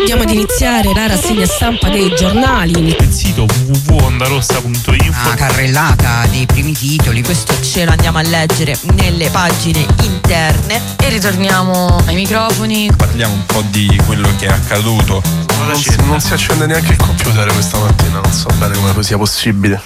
Andiamo ad iniziare la rassegna stampa dei giornali. Il sito www.ondarossa.info. Carrellata dei primi titoli. Questo ce lo andiamo a leggere nelle pagine interne. E ritorniamo ai microfoni. Parliamo un po' di quello che è accaduto. Non si accende neanche il computer questa mattina, non so bene come sia possibile.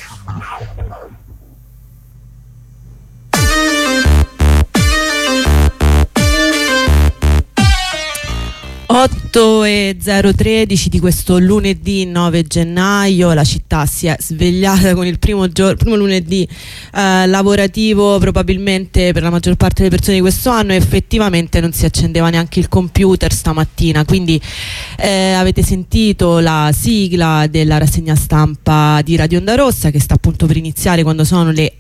E 013 di questo lunedì 9 gennaio. La città si è svegliata con il primo lunedì lavorativo probabilmente per la maggior parte delle persone di questo anno, e effettivamente non si accendeva neanche il computer stamattina, quindi avete sentito la sigla della rassegna stampa di Radio Onda Rossa, che sta appunto per iniziare quando sono le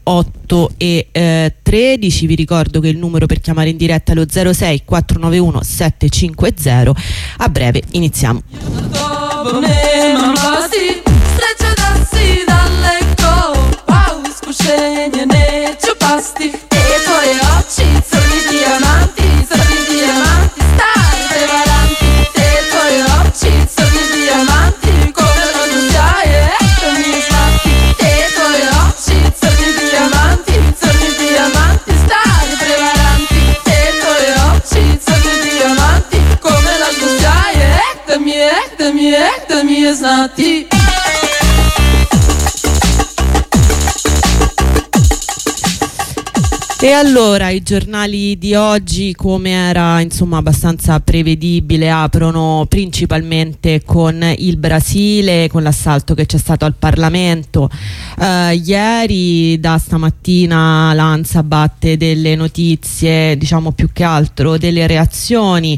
8:13. Vi ricordo che il numero per chiamare in diretta è lo 06 491 750. A breve iniziamo. E allora i giornali di oggi, come era insomma abbastanza prevedibile, aprono principalmente con il Brasile, con l'assalto che c'è stato al Parlamento ieri. Da stamattina l'ANSA batte delle notizie, diciamo più che altro delle reazioni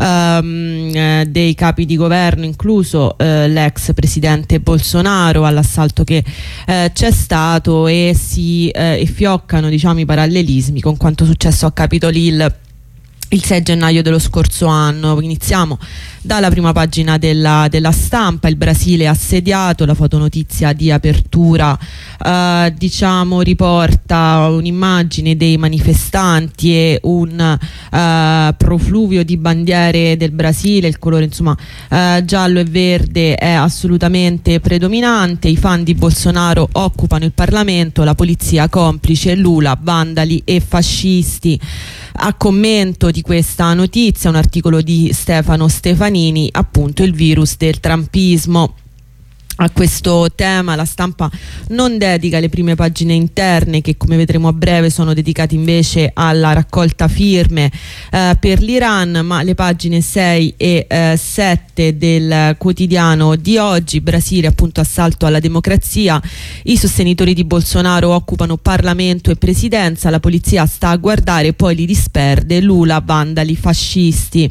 dei capi di governo, incluso l'ex presidente Bolsonaro, all'assalto che c'è stato, e si fioccano diciamo i parallelismi con quanto successo a Capitol Hill il 6 gennaio dello scorso anno. Iniziamo dalla prima pagina della Stampa. Il Brasile assediato, la fotonotizia di apertura diciamo riporta un'immagine dei manifestanti e un profluvio di bandiere del Brasile. Il colore insomma giallo e verde è assolutamente predominante. I fan di Bolsonaro occupano il Parlamento, la polizia complice, Lula, vandali e fascisti. A commento di questa notizia un articolo di Stefano Stefanini, appunto il virus del trumpismo. A questo tema la Stampa non dedica le prime pagine interne, che come vedremo a breve sono dedicate invece alla raccolta firme per l'Iran, ma le pagine 6 e 7 del quotidiano di oggi. Brasile, appunto, assalto alla democrazia, i sostenitori di Bolsonaro occupano Parlamento e Presidenza, la polizia sta a guardare poi li disperde, Lula, vandali, fascisti.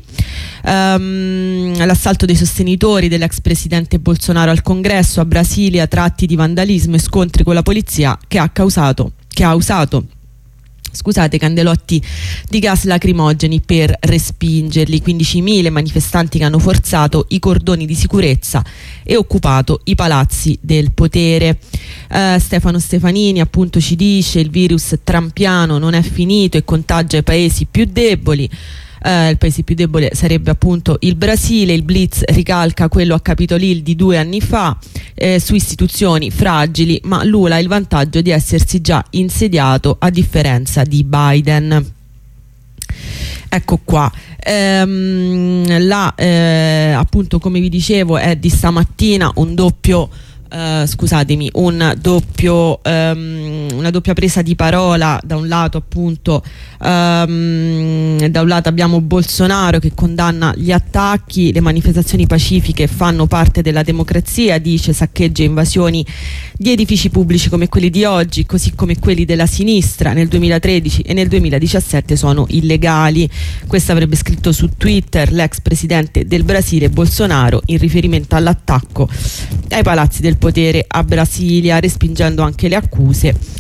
L'assalto dei sostenitori dell'ex presidente Bolsonaro al Congresso a Brasilia, tratti di vandalismo e scontri con la polizia che ha usato candelotti di gas lacrimogeni per respingerli. 15.000 manifestanti che hanno forzato i cordoni di sicurezza e occupato i palazzi del potere. Stefano Stefanini appunto ci dice: il virus trumpiano non è finito e contagia i paesi più deboli. Il paese più debole sarebbe appunto il Brasile. Il Blitz ricalca quello a Capitol Hill di 2 anni fa su istituzioni fragili, ma Lula ha il vantaggio di essersi già insediato a differenza di Biden. Ecco qua, appunto come vi dicevo è di stamattina una doppia presa di parola. Da un lato appunto da un lato abbiamo Bolsonaro che condanna gli attacchi, le manifestazioni pacifiche fanno parte della democrazia, dice, saccheggi e invasioni di edifici pubblici come quelli di oggi, così come quelli della sinistra nel 2013 e nel 2017 sono illegali. Questo avrebbe scritto su Twitter l'ex presidente del Brasile Bolsonaro in riferimento all'attacco ai palazzi del potere a Brasilia, respingo anche le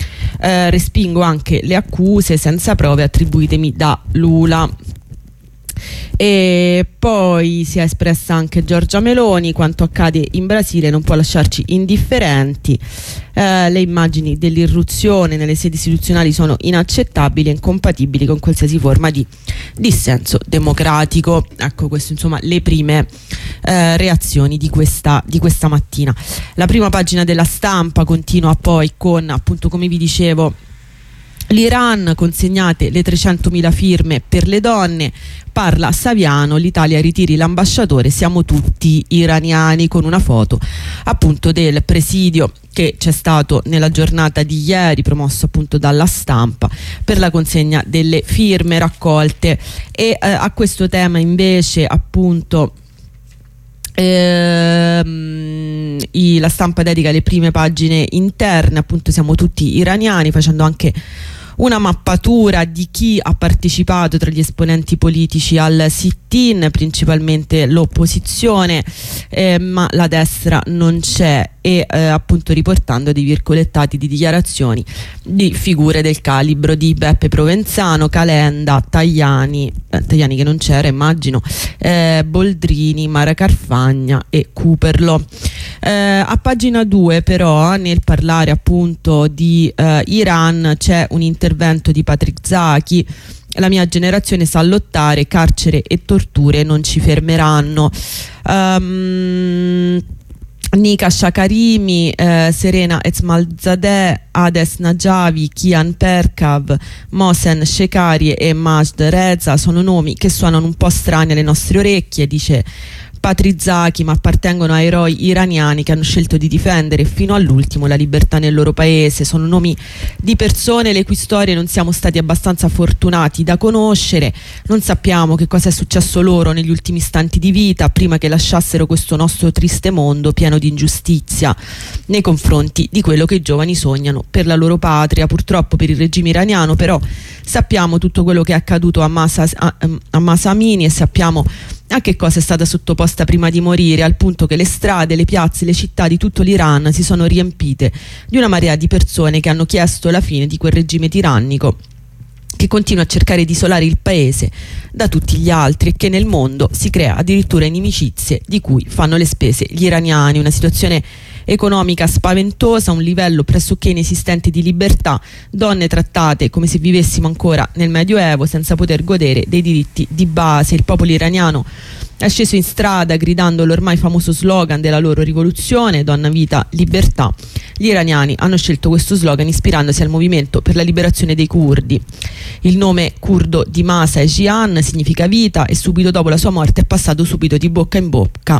accuse senza prove attribuitemi da Lula. E poi si è espressa anche Giorgia Meloni: quanto accade in Brasile non può lasciarci indifferenti, le immagini dell'irruzione nelle sedi istituzionali sono inaccettabili e incompatibili con qualsiasi forma di dissenso democratico. Ecco, queste insomma le prime reazioni di questa mattina. La prima pagina della Stampa continua poi con, appunto, come vi dicevo, l'Iran, consegnate le 300.000 firme per le donne. Parla Saviano: l'Italia ritiri l'ambasciatore, siamo tutti iraniani, con una foto appunto del presidio che c'è stato nella giornata di ieri, promosso appunto dalla Stampa, per la consegna delle firme raccolte. E a questo tema invece appunto la Stampa dedica le prime pagine interne, appunto siamo tutti iraniani, facendo anche una mappatura di chi ha partecipato tra gli esponenti politici al sit-in, principalmente l'opposizione, ma la destra non c'è, e appunto riportando dei virgolettati di dichiarazioni di figure del calibro di Beppe Provenzano, Calenda, Tajani che non c'era immagino, Boldrini, Mara Carfagna e Cooperlo. A pagina 2 però, nel parlare appunto di Iran, c'è un intervento di Patrick Zaki: la mia generazione sa lottare, carcere e torture non ci fermeranno. Nika Shakarimi, Serena Esmalzadeh, Hades Najavi, Kian Perkav, Mohsen Shekari e Majd Reza sono nomi che suonano un po' strani alle nostre orecchie, dice Patrizaki, ma appartengono a eroi iraniani che hanno scelto di difendere fino all'ultimo la libertà nel loro paese. Sono nomi di persone le cui storie non siamo stati abbastanza fortunati da conoscere. Non sappiamo che cosa è successo loro negli ultimi istanti di vita, prima che lasciassero questo nostro triste mondo pieno di ingiustizia nei confronti di quello che i giovani sognano per la loro patria. Purtroppo per il regime iraniano però sappiamo tutto quello che è accaduto a Mahsa Amini, e sappiamo a che cosa è stata sottoposta prima di morire, al punto che le strade, le piazze, le città di tutto l'Iran si sono riempite di una marea di persone che hanno chiesto la fine di quel regime tirannico che continua a cercare di isolare il paese da tutti gli altri, e che nel mondo si crea addirittura inimicizie di cui fanno le spese gli iraniani. Una situazione economica spaventosa, un livello pressoché inesistente di libertà, donne trattate come se vivessimo ancora nel Medioevo, senza poter godere dei diritti di base. Il popolo iraniano è sceso in strada gridando l'ormai famoso slogan della loro rivoluzione: donna, vita, libertà. Gli iraniani hanno scelto questo slogan ispirandosi al movimento per la liberazione dei curdi. Il nome curdo di Mahsa è Jihan, significa vita, e subito dopo la sua morte è passato subito di bocca in bocca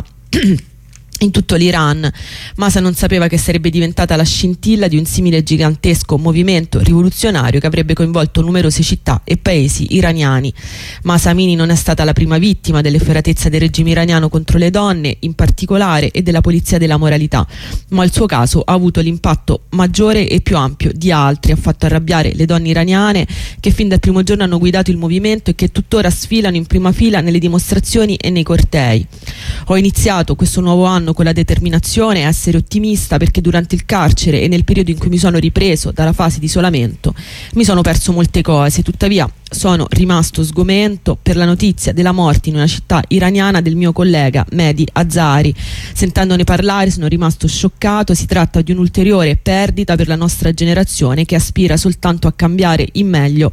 in tutto l'Iran. Mahsa non sapeva che sarebbe diventata la scintilla di un simile gigantesco movimento rivoluzionario che avrebbe coinvolto numerose città e paesi iraniani. Mahsa Amini non è stata la prima vittima dell'efferatezza del regime iraniano contro le donne in particolare e della polizia della moralità, ma il suo caso ha avuto l'impatto maggiore e più ampio di altri. Ha fatto arrabbiare le donne iraniane che fin dal primo giorno hanno guidato il movimento e che tuttora sfilano in prima fila nelle dimostrazioni e nei cortei. Ho iniziato questo nuovo anno con la determinazione a essere ottimista, perché durante il carcere e nel periodo in cui mi sono ripreso dalla fase di isolamento mi sono perso molte cose. Tuttavia sono rimasto sgomento per la notizia della morte in una città iraniana del mio collega Mehdi Azari. Sentendone parlare sono rimasto scioccato. Si tratta di un'ulteriore perdita per la nostra generazione che aspira soltanto a cambiare in meglio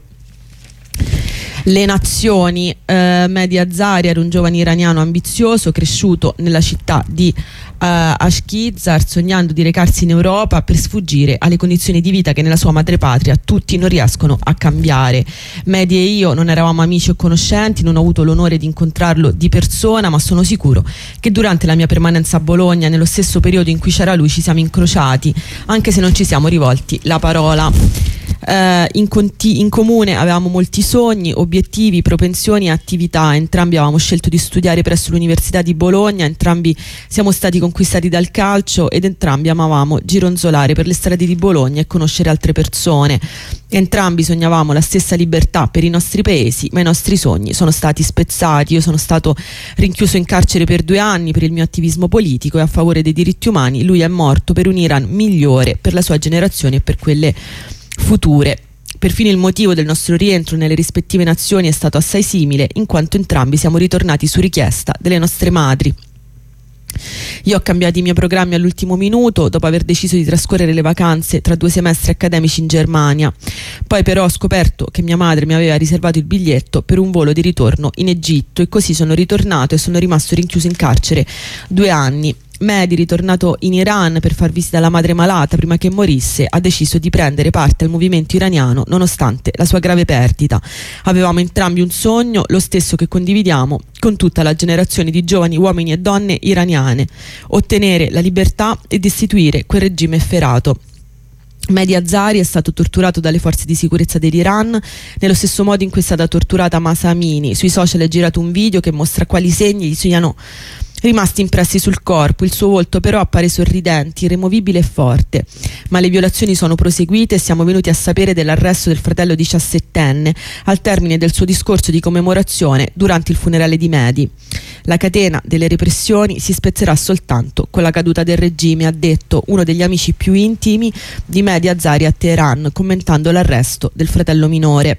le nazioni. Mehdi Azari era un giovane iraniano ambizioso, cresciuto nella città di Ashkizar, sognando di recarsi in Europa per sfuggire alle condizioni di vita che nella sua madrepatria tutti non riescono a cambiare. Mehdi e io non eravamo amici o conoscenti, non ho avuto l'onore di incontrarlo di persona, ma sono sicuro che durante la mia permanenza a Bologna, nello stesso periodo in cui c'era lui, ci siamo incrociati, anche se non ci siamo rivolti la parola. In comune avevamo molti sogni, obiettivi, propensioni e attività. Entrambi avevamo scelto di studiare presso l'Università di Bologna, entrambi siamo stati conquistati dal calcio ed entrambi amavamo gironzolare per le strade di Bologna e conoscere altre persone. Entrambi sognavamo la stessa libertà per i nostri paesi, ma i nostri sogni sono stati spezzati. Io sono stato rinchiuso in carcere per 2 anni per il mio attivismo politico e a favore dei diritti umani. Lui è morto per un Iran migliore, per la sua generazione e per quelle future. Perfino il motivo del nostro rientro nelle rispettive nazioni è stato assai simile, in quanto entrambi siamo ritornati su richiesta delle nostre madri. Io ho cambiato i miei programmi all'ultimo minuto dopo aver deciso di trascorrere le vacanze tra 2 semestri accademici in Germania. Poi però ho scoperto che mia madre mi aveva riservato il biglietto per un volo di ritorno in Egitto e così sono ritornato e sono rimasto rinchiuso in carcere 2 anni. Mehdi, ritornato in Iran per far visita alla madre malata prima che morisse, ha deciso di prendere parte al movimento iraniano nonostante la sua grave perdita. Avevamo entrambi un sogno, lo stesso che condividiamo con tutta la generazione di giovani uomini e donne iraniane: ottenere la libertà e destituire quel regime efferato. Mehdi Azari è stato torturato dalle forze di sicurezza dell'Iran nello stesso modo in cui è stata torturata Mahsa Amini. Sui social è girato un video che mostra quali segni gli siano rimasti impressi sul corpo. Il suo volto però appare sorridente, irremovibile e forte. Ma le violazioni sono proseguite e siamo venuti a sapere dell'arresto del fratello 17enne al termine del suo discorso di commemorazione durante il funerale di Mehdi. La catena delle repressioni si spezzerà soltanto con la caduta del regime, ha detto uno degli amici più intimi di Mehdi Azari a Teheran, commentando l'arresto del fratello minore.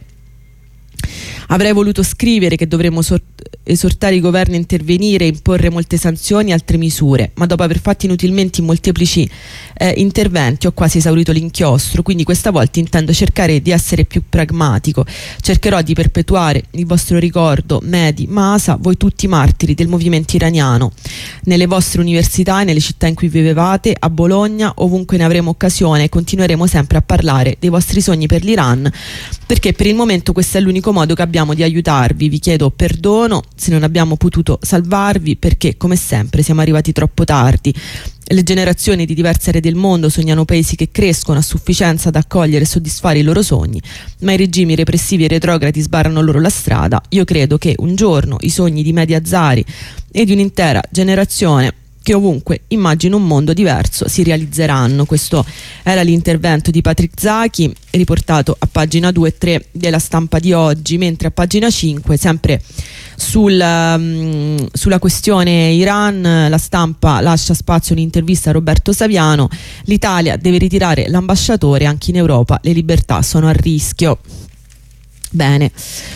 Avrei voluto scrivere che dovremmo esortare i governi a intervenire e imporre molte sanzioni e altre misure, ma dopo aver fatto inutilmente molteplici interventi ho quasi esaurito l'inchiostro, quindi questa volta intendo cercare di essere più pragmatico. Cercherò di perpetuare il vostro ricordo, Mehdi, Mahsa, voi tutti martiri del movimento iraniano, nelle vostre università e nelle città in cui vivevate, a Bologna, ovunque ne avremo occasione. Continueremo sempre a parlare dei vostri sogni per l'Iran, perché per il momento questo è l'unico modo che abbiamo di aiutarvi. Vi chiedo perdono se non abbiamo potuto salvarvi, perché come sempre siamo arrivati troppo tardi. Le generazioni di diverse aree del mondo sognano paesi che crescono a sufficienza ad accogliere e soddisfare i loro sogni, ma i regimi repressivi e retrogradi sbarrano loro la strada. Io credo che un giorno i sogni di Mehdi Azari e di un'intera generazione che ovunque immagina un mondo diverso si realizzeranno. Questo era l'intervento di Patrick Zaki, riportato a pagina 2 e 3 della Stampa di oggi, mentre a pagina 5, sempre sulla questione Iran, la Stampa lascia spazio un'intervista a Roberto Saviano: l'Italia deve ritirare l'ambasciatore, anche in Europa le libertà sono a rischio. Bene,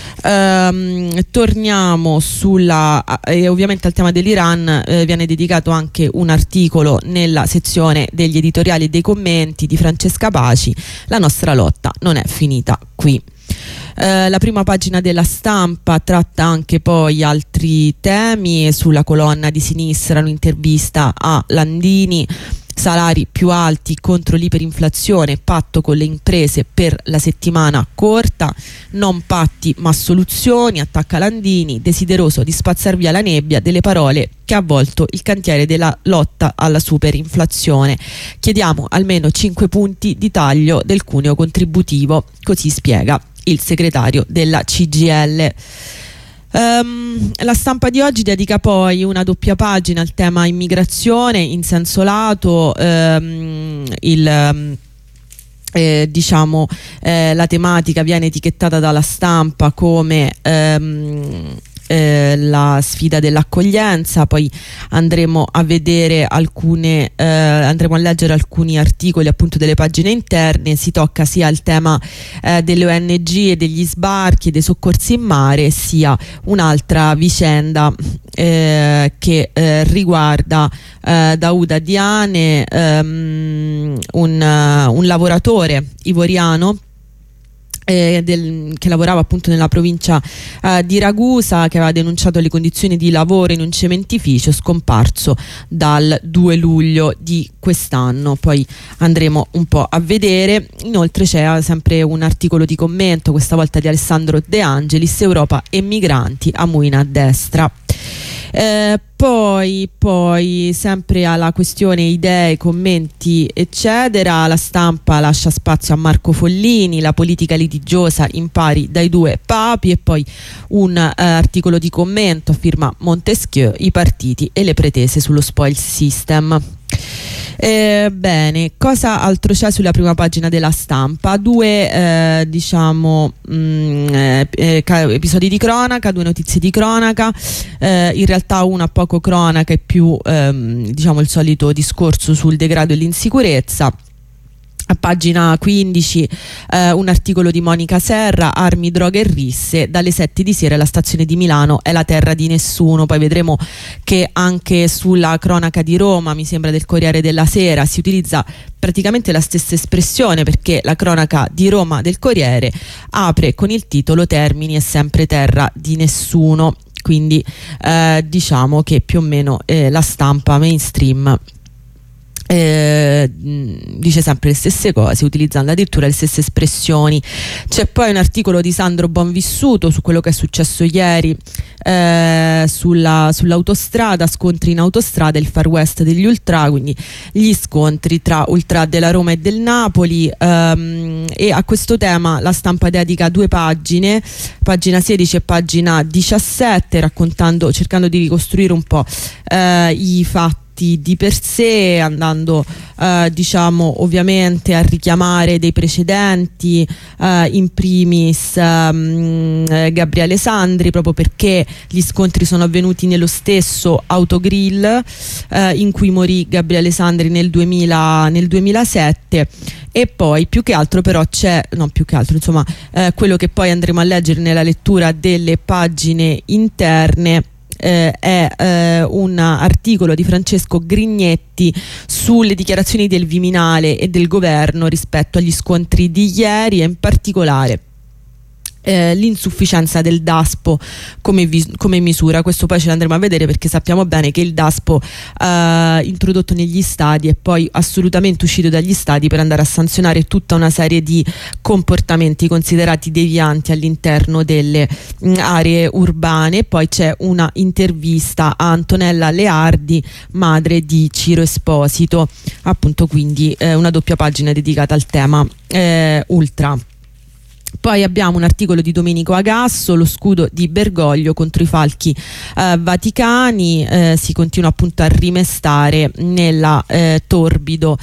torniamo ovviamente al tema dell'Iran. Viene dedicato anche un articolo nella sezione degli editoriali e dei commenti di Francesca Paci. La nostra lotta non è finita qui. La prima pagina della Stampa tratta anche poi altri temi. Sulla colonna di sinistra un'intervista a Landini: salari più alti contro l'iperinflazione, patto con le imprese per la settimana corta, non patti ma soluzioni, attacca Landini, desideroso di spazzar via la nebbia delle parole che ha avvolto il cantiere della lotta alla superinflazione. Chiediamo almeno 5 punti di taglio del cuneo contributivo, così spiega il segretario della CGIL. La Stampa di oggi dedica poi una doppia pagina al tema immigrazione. In senso lato la tematica viene etichettata dalla Stampa come la sfida dell'accoglienza. Poi andremo a vedere andremo a leggere alcuni articoli appunto delle pagine interne. Si tocca sia il tema delle ONG e degli sbarchi e dei soccorsi in mare, sia un'altra vicenda che riguarda Dauda Diane, un lavoratore ivoriano che lavorava appunto nella provincia di Ragusa, che aveva denunciato le condizioni di lavoro in un cementificio, scomparso dal 2 luglio di quest'anno. Poi andremo un po' a vedere. Inoltre c'è sempre un articolo di commento, questa volta di Alessandro De Angelis: Europa e migranti, Amuina a destra. Poi sempre alla questione idee, commenti eccetera, la Stampa lascia spazio a Marco Follini: la politica litigiosa impari dai 2 papi. E poi un articolo di commento a firma Montesquieu: i partiti e le pretese sullo spoils system. Bene, cosa altro c'è sulla prima pagina della Stampa? 2 episodi di cronaca, 2 notizie di cronaca, in realtà una poco cronaca e più il solito discorso sul degrado e l'insicurezza. A pagina 15 un articolo di Monica Serra, armi, droghe e risse, dalle 7 di sera la stazione di Milano è la terra di nessuno. Poi vedremo che anche sulla cronaca di Roma, mi sembra del Corriere della Sera, si utilizza praticamente la stessa espressione, perché la cronaca di Roma del Corriere apre con il titolo Termini è sempre terra di nessuno. Quindi diciamo che più o meno la stampa mainstream dice sempre le stesse cose, utilizzando addirittura le stesse espressioni. C'è poi un articolo di Sandro Bonvissuto su quello che è successo ieri sull'autostrada, scontri in autostrada, il Far West degli Ultra, quindi gli scontri tra Ultra della Roma e del Napoli, e a questo tema la stampa dedica 2 pagine, pagina 16 e pagina 17, cercando di ricostruire un po' i fatti di per sé, andando diciamo ovviamente a richiamare dei precedenti, in primis Gabriele Sandri, proprio perché gli scontri sono avvenuti nello stesso autogrill in cui morì Gabriele Sandri nel 2007. E poi più che altro però quello che poi andremo a leggere nella lettura delle pagine interne è un articolo di Francesco Grignetti sulle dichiarazioni del Viminale e del governo rispetto agli scontri di ieri, e in particolare l'insufficienza del DASPO come misura. Questo poi ce l'andremo a vedere, perché sappiamo bene che il DASPO introdotto negli stadi è poi assolutamente uscito dagli stadi per andare a sanzionare tutta una serie di comportamenti considerati devianti all'interno delle aree urbane. Poi c'è una intervista a Antonella Leardi, madre di Ciro Esposito, appunto, quindi una doppia pagina dedicata al tema ultra. Poi abbiamo un articolo di Domenico Agasso, lo scudo di Bergoglio contro i falchi vaticani. Si continua appunto a rimestare nella torbido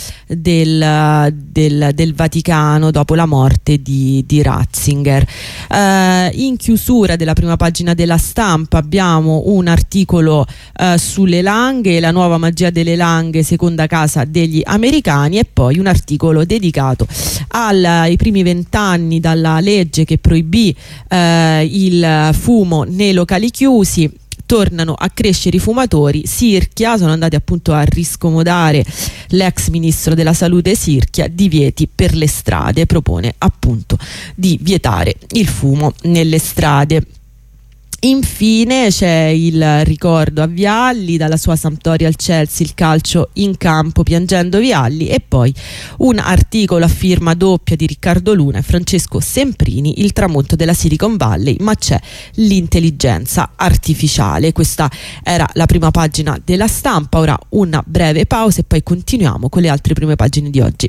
del Vaticano dopo la morte di Ratzinger. In chiusura della prima pagina della Stampa abbiamo un articolo sulle Langhe, la nuova magia delle Langhe, seconda casa degli americani, e poi un articolo dedicato ai primi 20 anni dalla legge che proibì il fumo nei locali chiusi. Tornano a crescere i fumatori. Sirchia, sono andati appunto a riscomodare l'ex ministro della salute Sirchia, divieti per le strade, propone appunto di vietare il fumo nelle strade. Infine c'è il ricordo a Vialli, dalla sua Sampdoria al Chelsea, il calcio in campo piangendo Vialli, e poi un articolo a firma doppia di Riccardo Luna e Francesco Semprini, il tramonto della Silicon Valley, ma c'è l'intelligenza artificiale. Questa era la prima pagina della Stampa. Ora una breve pausa e poi continuiamo con le altre prime pagine di oggi.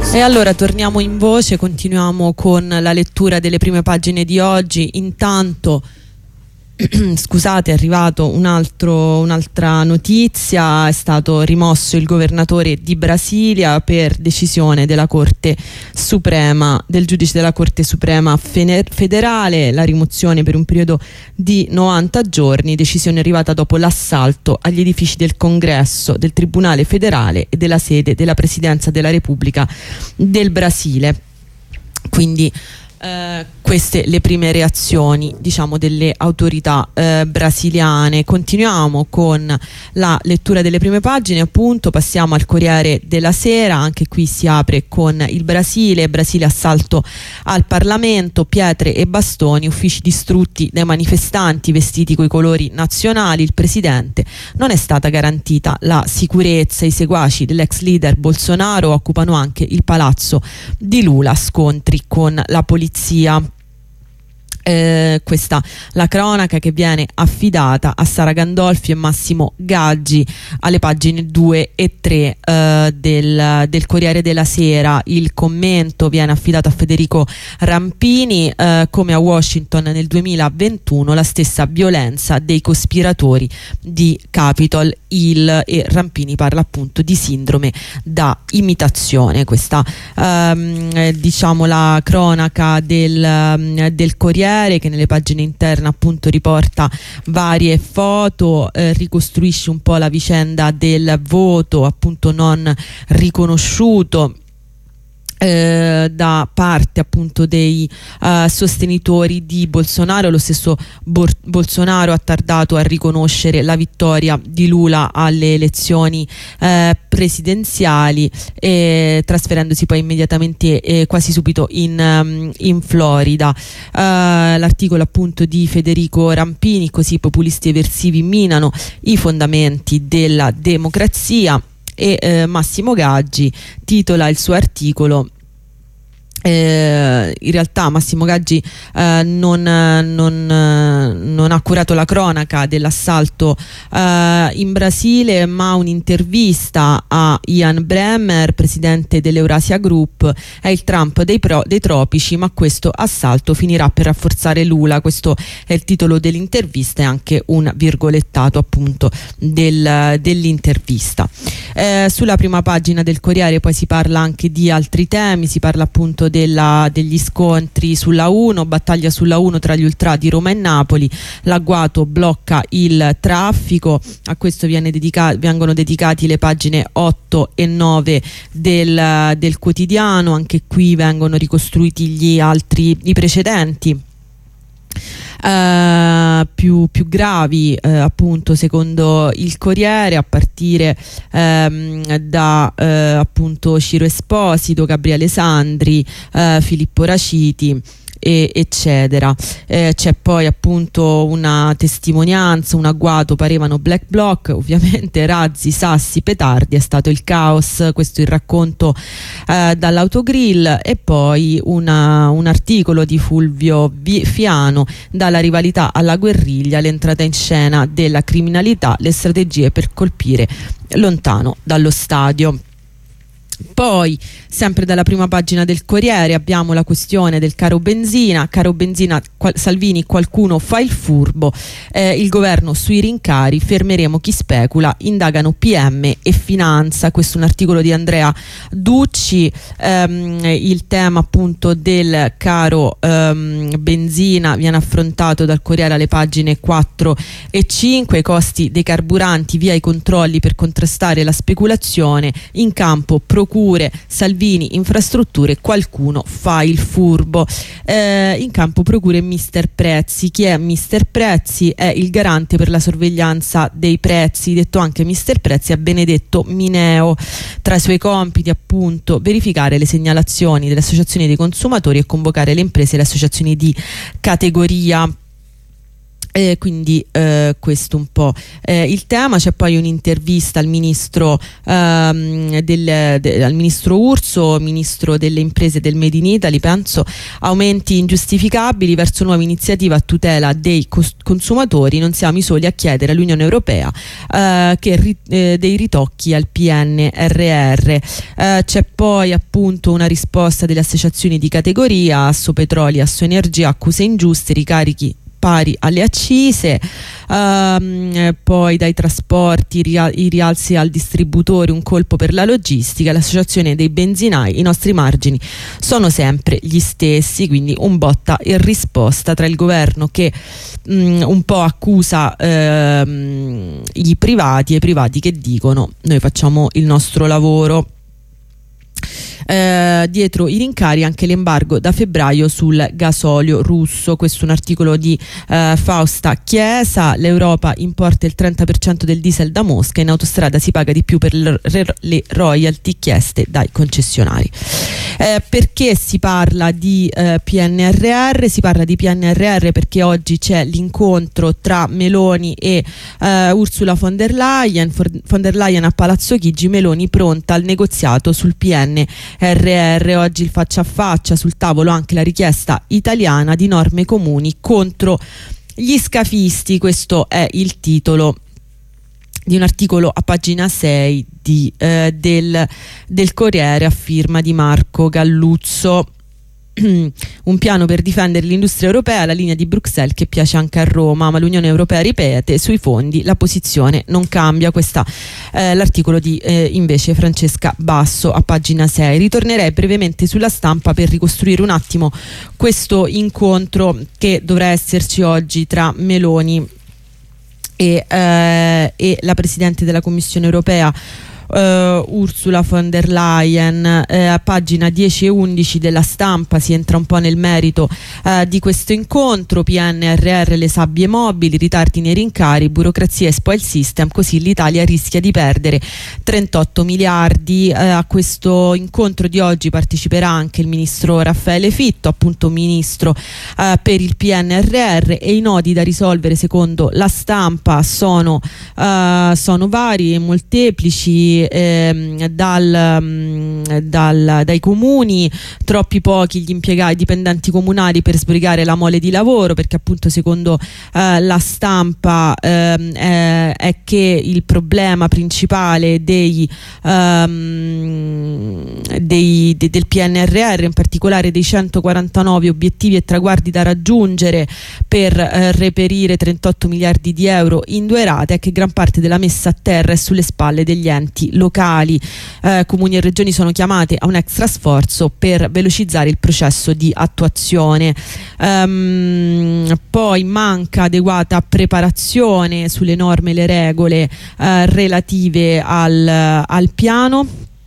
E allora torniamo in voce, continuiamo con la lettura delle prime pagine di oggi. Intanto scusate, è arrivato un'altra notizia: è stato rimosso il governatore di Brasilia per decisione della Corte Suprema, del giudice della Corte Suprema federale. La rimozione per un periodo di 90 giorni, decisione arrivata dopo l'assalto agli edifici del Congresso, del Tribunale federale e della sede della Presidenza della Repubblica del Brasile. Quindi queste le prime reazioni, diciamo, delle autorità brasiliane. Continuiamo con la lettura delle prime pagine, appunto. Passiamo al Corriere della Sera. Anche qui si apre con il Brasile, assalto al Parlamento, pietre e bastoni, uffici distrutti dai manifestanti vestiti coi colori nazionali. Il presidente: non è stata garantita la sicurezza, i seguaci dell'ex leader Bolsonaro occupano anche il palazzo di Lula, scontri con la polizia. Questa la cronaca che viene affidata a Sara Gandolfi e Massimo Gaggi alle pagine 2 e 3 del Corriere della Sera. Il commento viene affidato a Federico Rampini. Come a Washington nel 2021, la stessa violenza dei cospiratori di Capitol Hill, e Rampini parla appunto di sindrome da imitazione. Questa diciamo la cronaca del Corriere, che nelle pagine interne appunto riporta varie foto, ricostruisce un po' la vicenda del voto appunto non riconosciuto da parte appunto dei sostenitori di Bolsonaro. Lo stesso Bolsonaro ha tardato a riconoscere la vittoria di Lula alle elezioni presidenziali, trasferendosi poi immediatamente quasi subito in Florida. L'articolo appunto di Federico Rampini: così populisti eversivi minano i fondamenti della democrazia. E Massimo Gaggi titola il suo articolo. In realtà Massimo Gaggi non ha curato la cronaca dell'assalto in Brasile, ma un'intervista a Ian Bremmer, presidente dell'Eurasia Group. È il Trump dei tropici, ma questo assalto finirà per rafforzare Lula. Questo è il titolo dell'intervista e anche un virgolettato appunto dell'intervista. Sulla prima pagina del Corriere poi si parla anche di altri temi. Si parla appunto degli scontri sulla 1, battaglia sulla 1 tra gli ultra di Roma e Napoli, l'agguato blocca il traffico. A questo vengono dedicati le pagine 8 e 9 del quotidiano. Anche qui vengono ricostruiti i precedenti più gravi, appunto secondo il Corriere, a partire da appunto Ciro Esposito, Gabriele Sandri, Filippo Raciti, eccetera. C'è poi appunto una testimonianza: un agguato, parevano black bloc, ovviamente razzi, sassi, petardi, è stato il caos. Questo è il racconto dall'autogrill. E poi un articolo di Fulvio Fiano: dalla rivalità alla guerriglia, l'entrata in scena della criminalità, le strategie per colpire lontano dallo stadio. Poi, sempre dalla prima pagina del Corriere, abbiamo la questione del caro benzina. Salvini: qualcuno fa il furbo, il governo sui rincari, fermeremo chi specula, indagano PM e finanza. Questo è un articolo di Andrea Ducci. Il tema appunto del caro benzina viene affrontato dal Corriere alle pagine 4 e 5. I costi dei carburanti, via i controlli per contrastare la speculazione, in campo procure, Salvini infrastrutture, qualcuno fa il furbo. In campo procure Mister Prezzi. Chi è Mister Prezzi? È il garante per la sorveglianza dei prezzi, detto anche Mister Prezzi, a Benedetto Mineo. Tra i suoi compiti appunto verificare le segnalazioni delle associazioni dei consumatori e convocare le imprese e le associazioni di categoria. Quindi questo un po' il tema. C'è poi un'intervista al ministro al ministro Urso, ministro delle imprese del Made in Italy. Penso aumenti ingiustificabili verso nuove iniziative a tutela dei consumatori. Non siamo i soli a chiedere all'Unione Europea dei ritocchi al PNRR. C'è poi appunto una risposta delle associazioni di categoria, Assopetroli, Assoenergia, accuse ingiuste, ricarichi pari alle accise, poi dai trasporti i rialzi al distributore, un colpo per la logistica, l'associazione dei benzinai, i nostri margini sono sempre gli stessi, quindi un botta e risposta tra il governo che un po' accusa i privati e i privati che dicono noi facciamo il nostro lavoro. Dietro i rincari anche l'embargo da febbraio sul gasolio russo. Questo è un articolo di Fausta Chiesa. L'Europa importa il 30% del diesel da Mosca, in autostrada si paga di più per le royalty chieste dai concessionari. Perché si parla di PNRR? Si parla di PNRR perché oggi c'è l'incontro tra Meloni e Ursula von der Leyen. Von der Leyen a Palazzo Chigi, Meloni pronta al negoziato sul PNRR. Oggi il faccia a faccia, sul tavolo anche la richiesta italiana di norme comuni contro gli scafisti. Questo è il titolo di un articolo a pagina 6 del Corriere a firma di Marco Galluzzo. Un piano per difendere l'industria europea, la linea di Bruxelles che piace anche a Roma, ma l'Unione Europea ripete sui fondi la posizione non cambia. Questa l'articolo di invece Francesca Basso a pagina 6. Ritornerei brevemente sulla Stampa per ricostruire un attimo questo incontro che dovrà esserci oggi tra Meloni e la Presidente della Commissione Europea Ursula von der Leyen. A pagina 10 e 11 della Stampa si entra un po' nel merito di questo incontro. PNRR, le sabbie mobili, ritardi nei rincari, burocrazia e spoil system, così l'Italia rischia di perdere 38 miliardi. A questo incontro di oggi parteciperà anche il ministro Raffaele Fitto, appunto ministro per il PNRR, e i nodi da risolvere secondo la Stampa sono vari e molteplici. Dai comuni, troppi pochi gli impiegati dipendenti comunali per sbrigare la mole di lavoro, perché appunto secondo la Stampa è che il problema principale del PNRR, in particolare dei 149 obiettivi e traguardi da raggiungere per reperire 38 miliardi di euro in 2 rate, è che gran parte della messa a terra è sulle spalle degli enti locali. Comuni e regioni sono chiamate a un extra sforzo per velocizzare il processo di attuazione. Poi manca adeguata preparazione sulle norme e le regole relative al piano.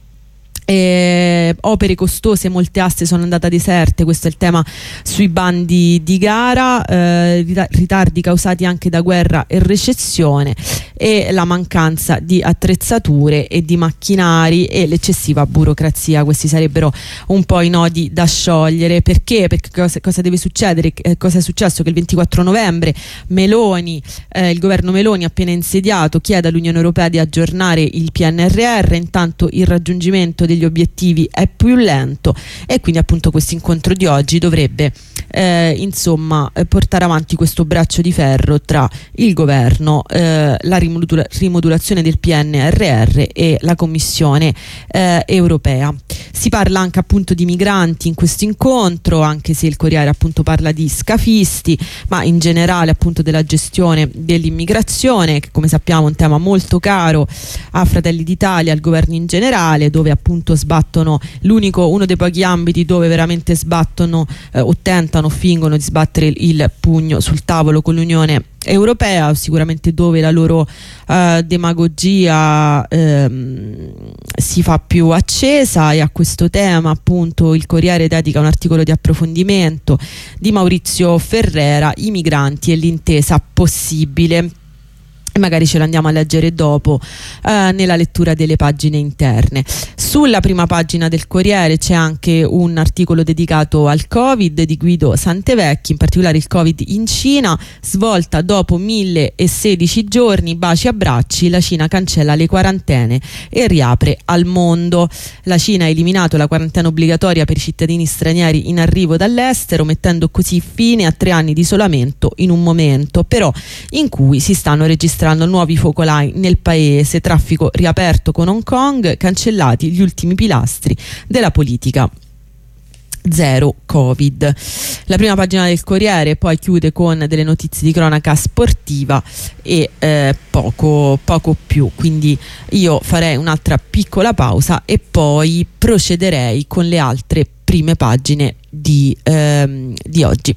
Opere costose, molte aste sono andate deserte, questo è il tema sui bandi di gara, ritardi causati anche da guerra e recessione, e la mancanza di attrezzature e di macchinari e l'eccessiva burocrazia. Questi sarebbero un po' i nodi da sciogliere. Perché cosa deve succedere? Cosa è successo? Che il 24 novembre il governo Meloni appena insediato chiede all'Unione Europea di aggiornare il PNRR, intanto il raggiungimento degli obiettivi è più lento, e quindi appunto questo incontro di oggi dovrebbe portare avanti questo braccio di ferro tra il governo, la rimodulazione del PNRR e la Commissione europea. Si parla anche appunto di migranti in questo incontro, anche se il Corriere appunto parla di scafisti, ma in generale appunto della gestione dell'immigrazione, che come sappiamo è un tema molto caro a Fratelli d'Italia, al governo in generale, dove appunto sbattono uno dei pochi ambiti dove veramente sbattono o tentano, fingono di sbattere il pugno sul tavolo con l'Unione Europea, sicuramente dove la loro demagogia si fa più accesa. E a questo tema appunto il Corriere dedica un articolo di approfondimento di Maurizio Ferrera, i migranti e l'intesa possibile. e magari ce l'andiamo a leggere dopo nella lettura delle pagine interne. Sulla prima pagina del Corriere c'è anche un articolo dedicato al Covid di Guido Santevecchi, in particolare il Covid in Cina, svolta dopo 1016 giorni, baci e abbracci, la Cina cancella le quarantene e riapre al mondo. La Cina ha eliminato la quarantena obbligatoria per i cittadini stranieri in arrivo dall'estero, mettendo così fine a 3 anni di isolamento in un momento però in cui si stanno registrando nuovi focolai nel paese, traffico riaperto con Hong Kong, cancellati gli ultimi pilastri della politica zero Covid. La prima pagina del Corriere poi chiude con delle notizie di cronaca sportiva e poco più, quindi io farei un'altra piccola pausa e poi procederei con le altre prime pagine di oggi.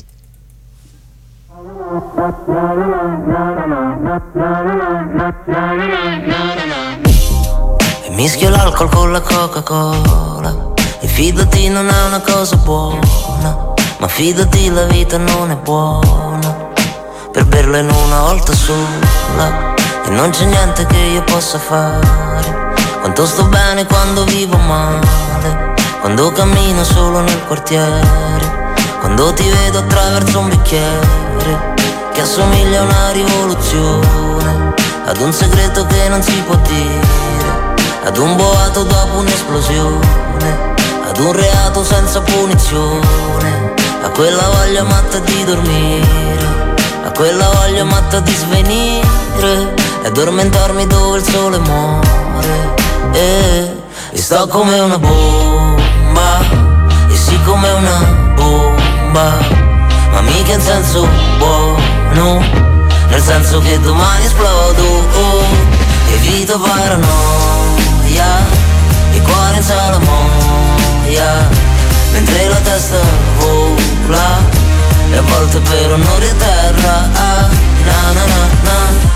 E mischio l'alcol con la Coca-Cola e fidati non è una cosa buona, ma fidati la vita non è buona per berla in una volta sola. E non c'è niente che io possa fare, quanto sto bene quando vivo male, quando cammino solo nel quartiere, quando ti vedo attraverso un bicchiere che assomiglia a una rivoluzione, ad un segreto che non si può dire, ad un boato dopo un'esplosione, ad un reato senza punizione, a quella voglia matta di dormire, a quella voglia matta di svenire e addormentarmi dove il sole muore. E sto come una bomba, e sì come una bomba, ma mica in senso buono, nel senso che domani esplodo. Evito paranoia, il cuore in salamoia, mentre la testa vola e a volte per onore a terra. Na na na na.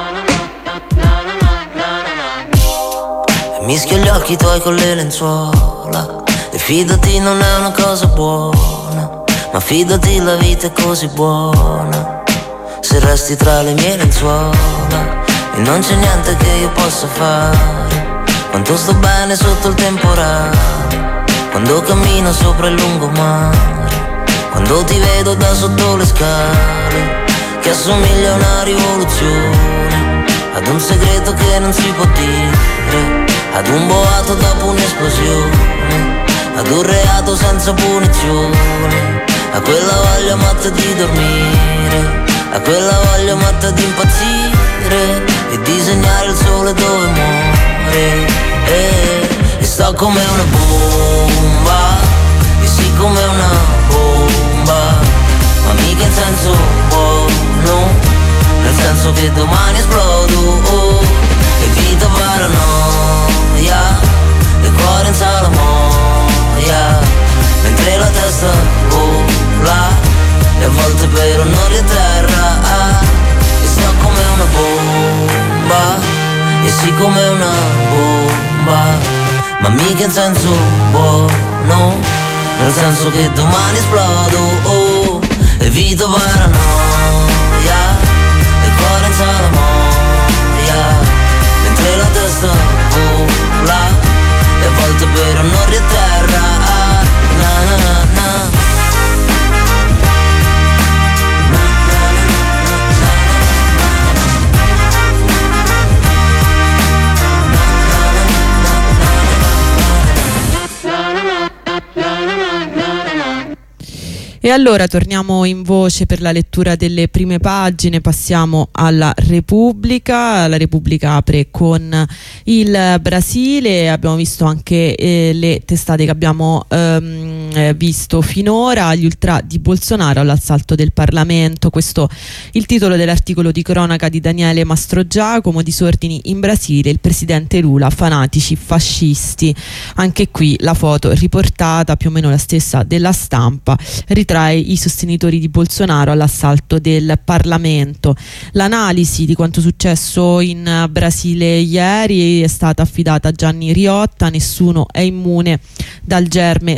E mischio gli occhi tuoi con le lenzuola e fidati non è una cosa buona, ma fidati la vita è così buona se resti tra le mie lenzuola. E non c'è niente che io possa fare, quanto sto bene sotto il temporale, quando cammino sopra il lungomare, quando ti vedo da sotto le scale, che assomiglia a una rivoluzione, ad un segreto che non si può dire, ad un boato dopo un'esplosione, ad un reato senza punizione, a quella voglia matta di dormire, a quella voglia matta di impazzire e disegnare il sole dove muore. E sto come una bomba, e sì come una bomba, ma mica in senso buono, nel senso che domani esplodo. Evito paranoia, il cuore in salamoia, mentre la testa vola e a volte per onore a terra. E sto come una bomba, e sì come una bomba, ma mica in senso buono, nel senso che domani esplodo. Evito paranoia, il cuore in salamoia, mentre la testa vola e a volte per onore a terra. Na na na na. E allora torniamo in voce per la lettura delle prime pagine, passiamo alla Repubblica. La Repubblica apre con il Brasile, abbiamo visto anche le testate che abbiamo visto finora, gli ultra di Bolsonaro all'assalto del Parlamento, questo il titolo dell'articolo di cronaca di Daniele Mastrogiacomo. Disordini in Brasile, il presidente Lula, fanatici fascisti. Anche qui la foto riportata, più o meno la stessa della Stampa, ritrae i sostenitori di Bolsonaro all'assalto del Parlamento. L'analisi di quanto successo in Brasile ieri è stata affidata a Gianni Riotta. Nessuno è immune dal germe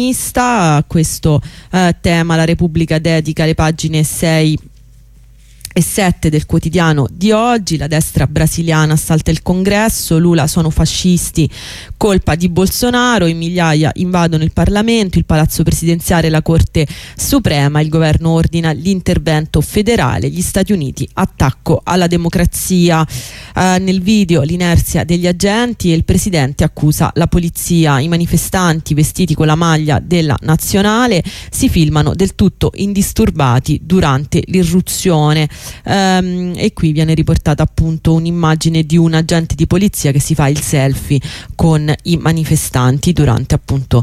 sovranista. A questo tema la Repubblica dedica le pagine 6 e 7 del quotidiano di oggi. La destra brasiliana assalta il congresso, Lula sono fascisti, colpa di Bolsonaro, in migliaia invadono il Parlamento, il palazzo presidenziale e la Corte Suprema, il governo ordina l'intervento federale, gli Stati Uniti attacco alla democrazia. Nel video l'inerzia degli agenti e il presidente accusa la polizia. I manifestanti vestiti con la maglia della nazionale si filmano del tutto indisturbati durante l'irruzione. E qui viene riportata appunto un'immagine di un agente di polizia che si fa il selfie con i manifestanti durante appunto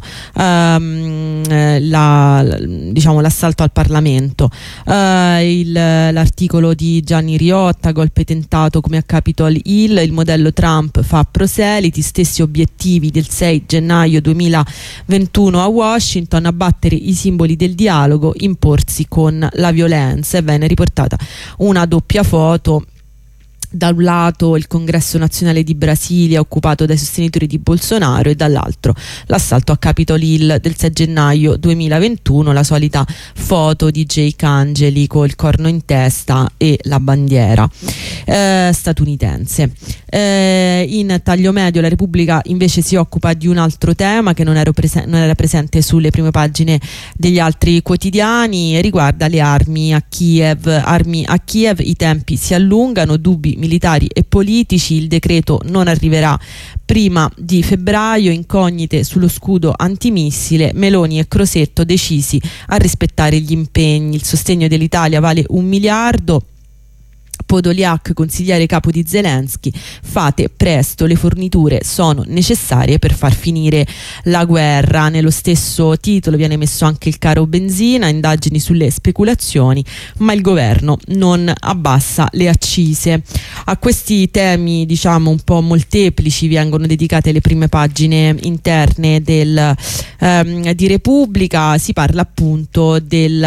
l'assalto al Parlamento. L'articolo di Gianni Riotta, golpe tentato come a Capitol Hill, il modello Trump fa proseliti, stessi obiettivi del 6 gennaio 2021 a Washington, abbattere i simboli del dialogo, imporsi con la violenza. E viene riportata una doppia foto. Da un lato il Congresso nazionale di Brasilia occupato dai sostenitori di Bolsonaro e dall'altro l'assalto a Capitol Hill del 6 gennaio 2021, la solita foto di Jake Angeli con il corno in testa e la bandiera statunitense. In taglio medio la Repubblica invece si occupa di un altro tema che non era presente sulle prime pagine degli altri quotidiani e riguarda le armi a Kiev. I tempi si allungano, dubbi militari e politici, il decreto non arriverà prima di febbraio, incognite sullo scudo antimissile, Meloni e Crosetto decisi a rispettare gli impegni, il sostegno dell'Italia vale 1 miliardo. Podoliak, consigliere capo di Zelensky, fate presto, le forniture sono necessarie per far finire la guerra. Nello stesso titolo viene messo anche il caro benzina, indagini sulle speculazioni, ma il governo non abbassa le accise. A questi temi, diciamo un po' molteplici, vengono dedicate le prime pagine interne di Repubblica. Si parla appunto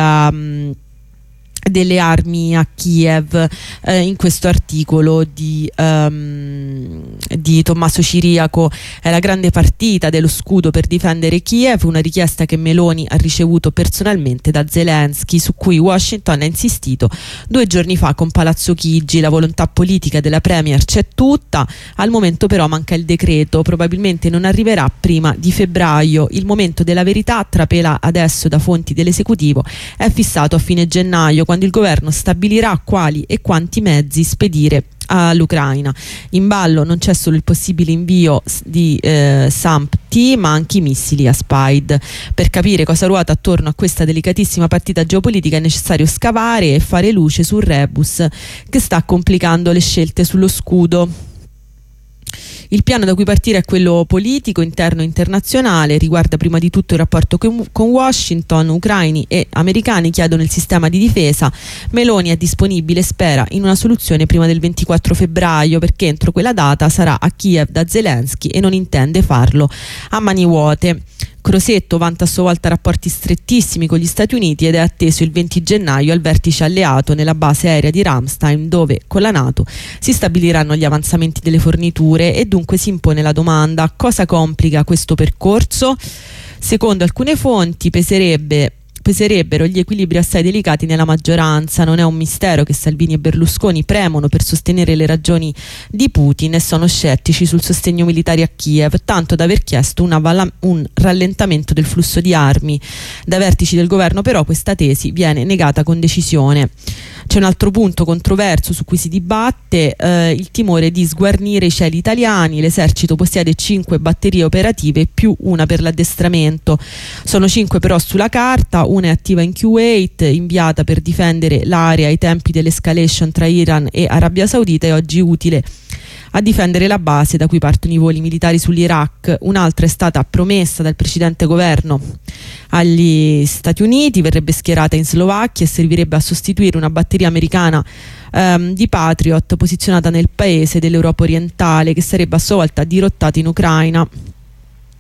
delle armi a Kiev in questo articolo di Tommaso Ciriaco. È la grande partita dello scudo per difendere Kiev, una richiesta che Meloni ha ricevuto personalmente da Zelensky, su cui Washington ha insistito 2 giorni fa con Palazzo Chigi. La volontà politica della Premier c'è tutta, al momento però manca il decreto, probabilmente non arriverà prima di febbraio. Il momento della verità, trapela adesso da fonti dell'esecutivo, è fissato a fine gennaio, quando il governo stabilirà quali e quanti mezzi spedire all'Ucraina. In ballo non c'è solo il possibile invio di SAMP-T, ma anche i missili Aspide. Per capire cosa ruota attorno a questa delicatissima partita geopolitica è necessario scavare e fare luce sul rebus che sta complicando le scelte sullo scudo. Il piano da cui partire è quello politico, interno e internazionale, riguarda prima di tutto il rapporto con Washington. Ucraini e americani chiedono il sistema di difesa, Meloni è disponibile e spera in una soluzione prima del 24 febbraio perché entro quella data sarà a Kiev da Zelensky e non intende farlo a mani vuote. Crosetto vanta a sua volta rapporti strettissimi con gli Stati Uniti ed è atteso il 20 gennaio al vertice alleato nella base aerea di Ramstein, dove con la NATO si stabiliranno gli avanzamenti delle forniture e dunque si impone la domanda: cosa complica questo percorso? Secondo alcune fonti peserebbero gli equilibri assai delicati nella maggioranza. Non è un mistero che Salvini e Berlusconi premono per sostenere le ragioni di Putin e sono scettici sul sostegno militare a Kiev, tanto da aver chiesto un rallentamento del flusso di armi. Dai vertici del governo però questa tesi viene negata con decisione. C'è un altro punto controverso su cui si dibatte, il timore di sguarnire i cieli italiani. L'esercito possiede 5 batterie operative più una per l'addestramento. Sono 5 però sulla carta, una è attiva in Kuwait, inviata per difendere l'area ai tempi dell'escalation tra Iran e Arabia Saudita e oggi utile a difendere la base da cui partono i voli militari sull'Iraq. Un'altra è stata promessa dal precedente governo agli Stati Uniti, verrebbe schierata in Slovacchia e servirebbe a sostituire una batteria americana di Patriot posizionata nel paese dell'Europa orientale, che sarebbe a sua volta dirottata in Ucraina.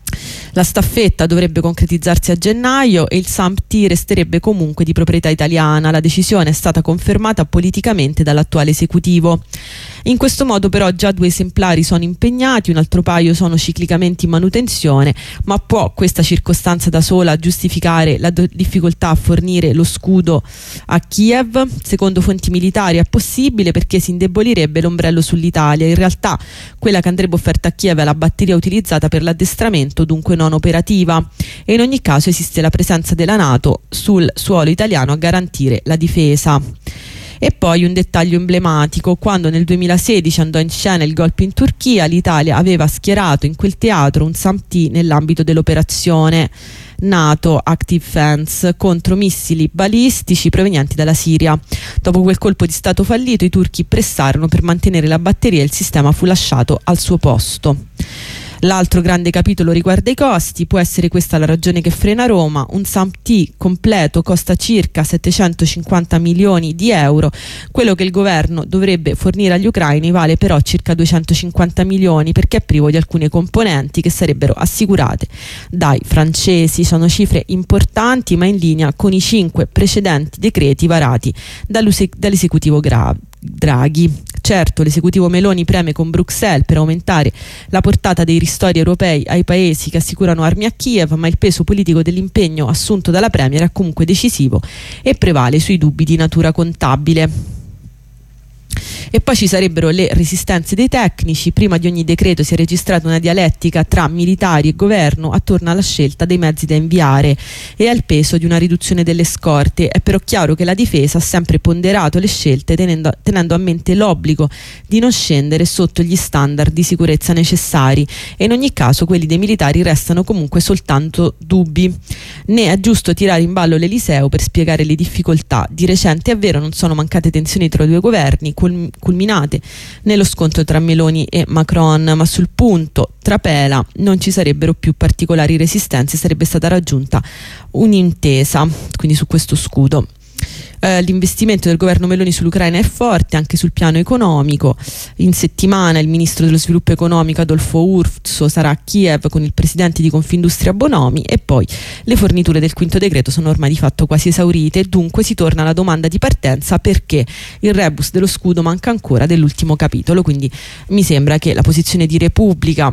La staffetta dovrebbe concretizzarsi a gennaio e il SAMPT resterebbe comunque di proprietà italiana. La decisione è stata confermata politicamente dall'attuale esecutivo. In questo modo però già 2 esemplari sono impegnati, un altro paio sono ciclicamente in manutenzione, ma può questa circostanza da sola giustificare la difficoltà a fornire lo scudo a Kiev? Secondo fonti militari è possibile, perché si indebolirebbe l'ombrello sull'Italia. In realtà quella che andrebbe offerta a Kiev è la batteria utilizzata per l'addestramento, dunque non operativa, e in ogni caso esiste la presenza della NATO sul suolo italiano a garantire la difesa. E poi un dettaglio emblematico: quando nel 2016 andò in scena il golpe in Turchia, l'Italia aveva schierato in quel teatro un SAMPT nell'ambito dell'operazione NATO Active Fence contro missili balistici provenienti dalla Siria. Dopo quel colpo di stato fallito, i turchi pressarono per mantenere la batteria e il sistema fu lasciato al suo posto. L'altro grande capitolo riguarda i costi. Può essere questa la ragione che frena Roma? Un SAMPT completo costa circa 750 milioni di euro. Quello che il governo dovrebbe fornire agli ucraini vale però circa 250 milioni, perché è privo di alcune componenti che sarebbero assicurate dai francesi. Sono cifre importanti, ma in linea con i 5 precedenti decreti varati dall'esecutivo Draghi. Certo, l'esecutivo Meloni preme con Bruxelles per aumentare la portata dei ristori europei ai paesi che assicurano armi a Kiev, ma il peso politico dell'impegno assunto dalla Premier è comunque decisivo e prevale sui dubbi di natura contabile. E poi ci sarebbero le resistenze dei tecnici. Prima di ogni decreto si è registrata una dialettica tra militari e governo attorno alla scelta dei mezzi da inviare e al peso di una riduzione delle scorte. È però chiaro che la difesa ha sempre ponderato le scelte tenendo a mente l'obbligo di non scendere sotto gli standard di sicurezza necessari, e in ogni caso quelli dei militari restano comunque soltanto dubbi. Né è giusto tirare in ballo l'Eliseo per spiegare le difficoltà. Di recente, è vero, non sono mancate tensioni tra i 2 governi, culminate nello scontro tra Meloni e Macron, ma sul punto trapela non ci sarebbero più particolari resistenze, sarebbe stata raggiunta un'intesa quindi su questo scudo. L'investimento del governo Meloni sull'Ucraina è forte anche sul piano economico. In settimana il ministro dello sviluppo economico Adolfo Urso sarà a Kiev con il presidente di Confindustria Bonomi, e poi le forniture del quinto decreto sono ormai di fatto quasi esaurite, e dunque si torna alla domanda di partenza, perché il rebus dello scudo manca ancora dell'ultimo capitolo. Quindi mi sembra che la posizione di Repubblica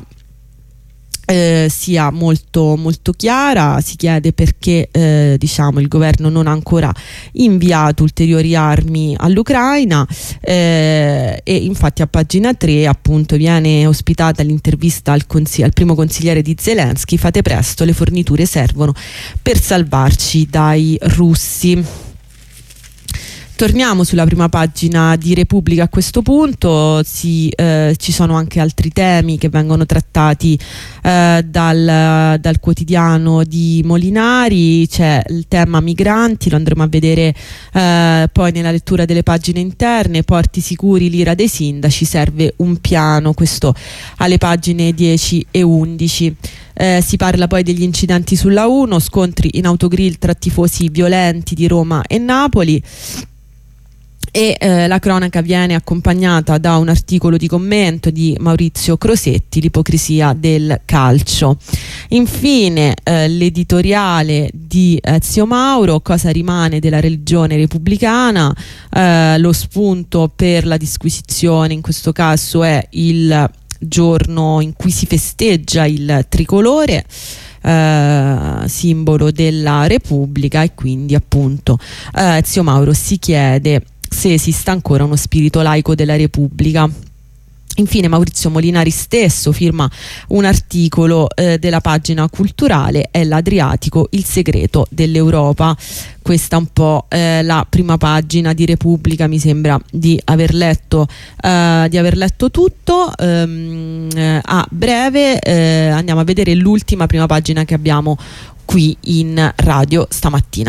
sia molto molto chiara. Si chiede perché il governo non ha ancora inviato ulteriori armi all'Ucraina, e infatti a pagina 3 appunto viene ospitata l'intervista al primo consigliere di Zelensky: fate presto, le forniture servono per salvarci dai russi. Torniamo sulla prima pagina di Repubblica a questo punto. Ci sono anche altri temi che vengono trattati dal quotidiano di Molinari. C'è il tema migranti, lo andremo a vedere poi nella lettura delle pagine interne. Porti sicuri, l'ira dei sindaci, serve un piano, questo alle pagine 10 e 11. Si parla poi degli incidenti sulla 1, scontri in autogrill tra tifosi violenti di Roma e Napoli. E la cronaca viene accompagnata da un articolo di commento di Maurizio Crosetti, l'ipocrisia del calcio. Infine l'editoriale di Ezio Mauro, cosa rimane della religione repubblicana. Lo spunto per la disquisizione in questo caso è il giorno in cui si festeggia il tricolore, simbolo della Repubblica, e quindi appunto Ezio Mauro si chiede se esista ancora uno spirito laico della Repubblica. Infine Maurizio Molinari stesso firma un articolo della pagina culturale, è l'Adriatico, il segreto dell'Europa. Questa un po' la prima pagina di Repubblica. Mi sembra di aver letto tutto. A breve andiamo a vedere l'ultima prima pagina che abbiamo qui in radio stamattina.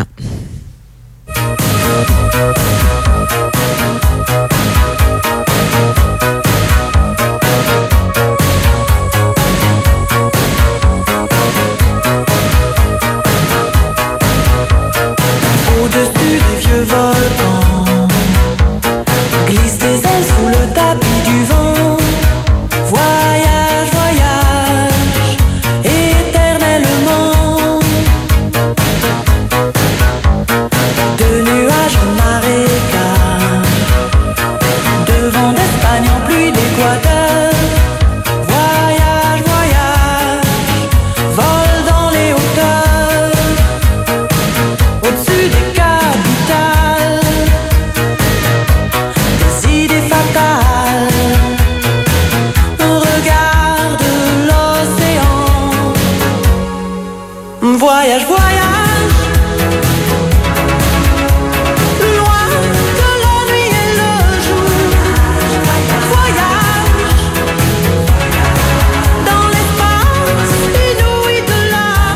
Au-dessus des vieux volcans glissent des ailes sous le tapis du vent. Voyage, voyage, éternel Voyage, voyage, loin de la nuit et le jour. Voyage, dans l'espace inouï de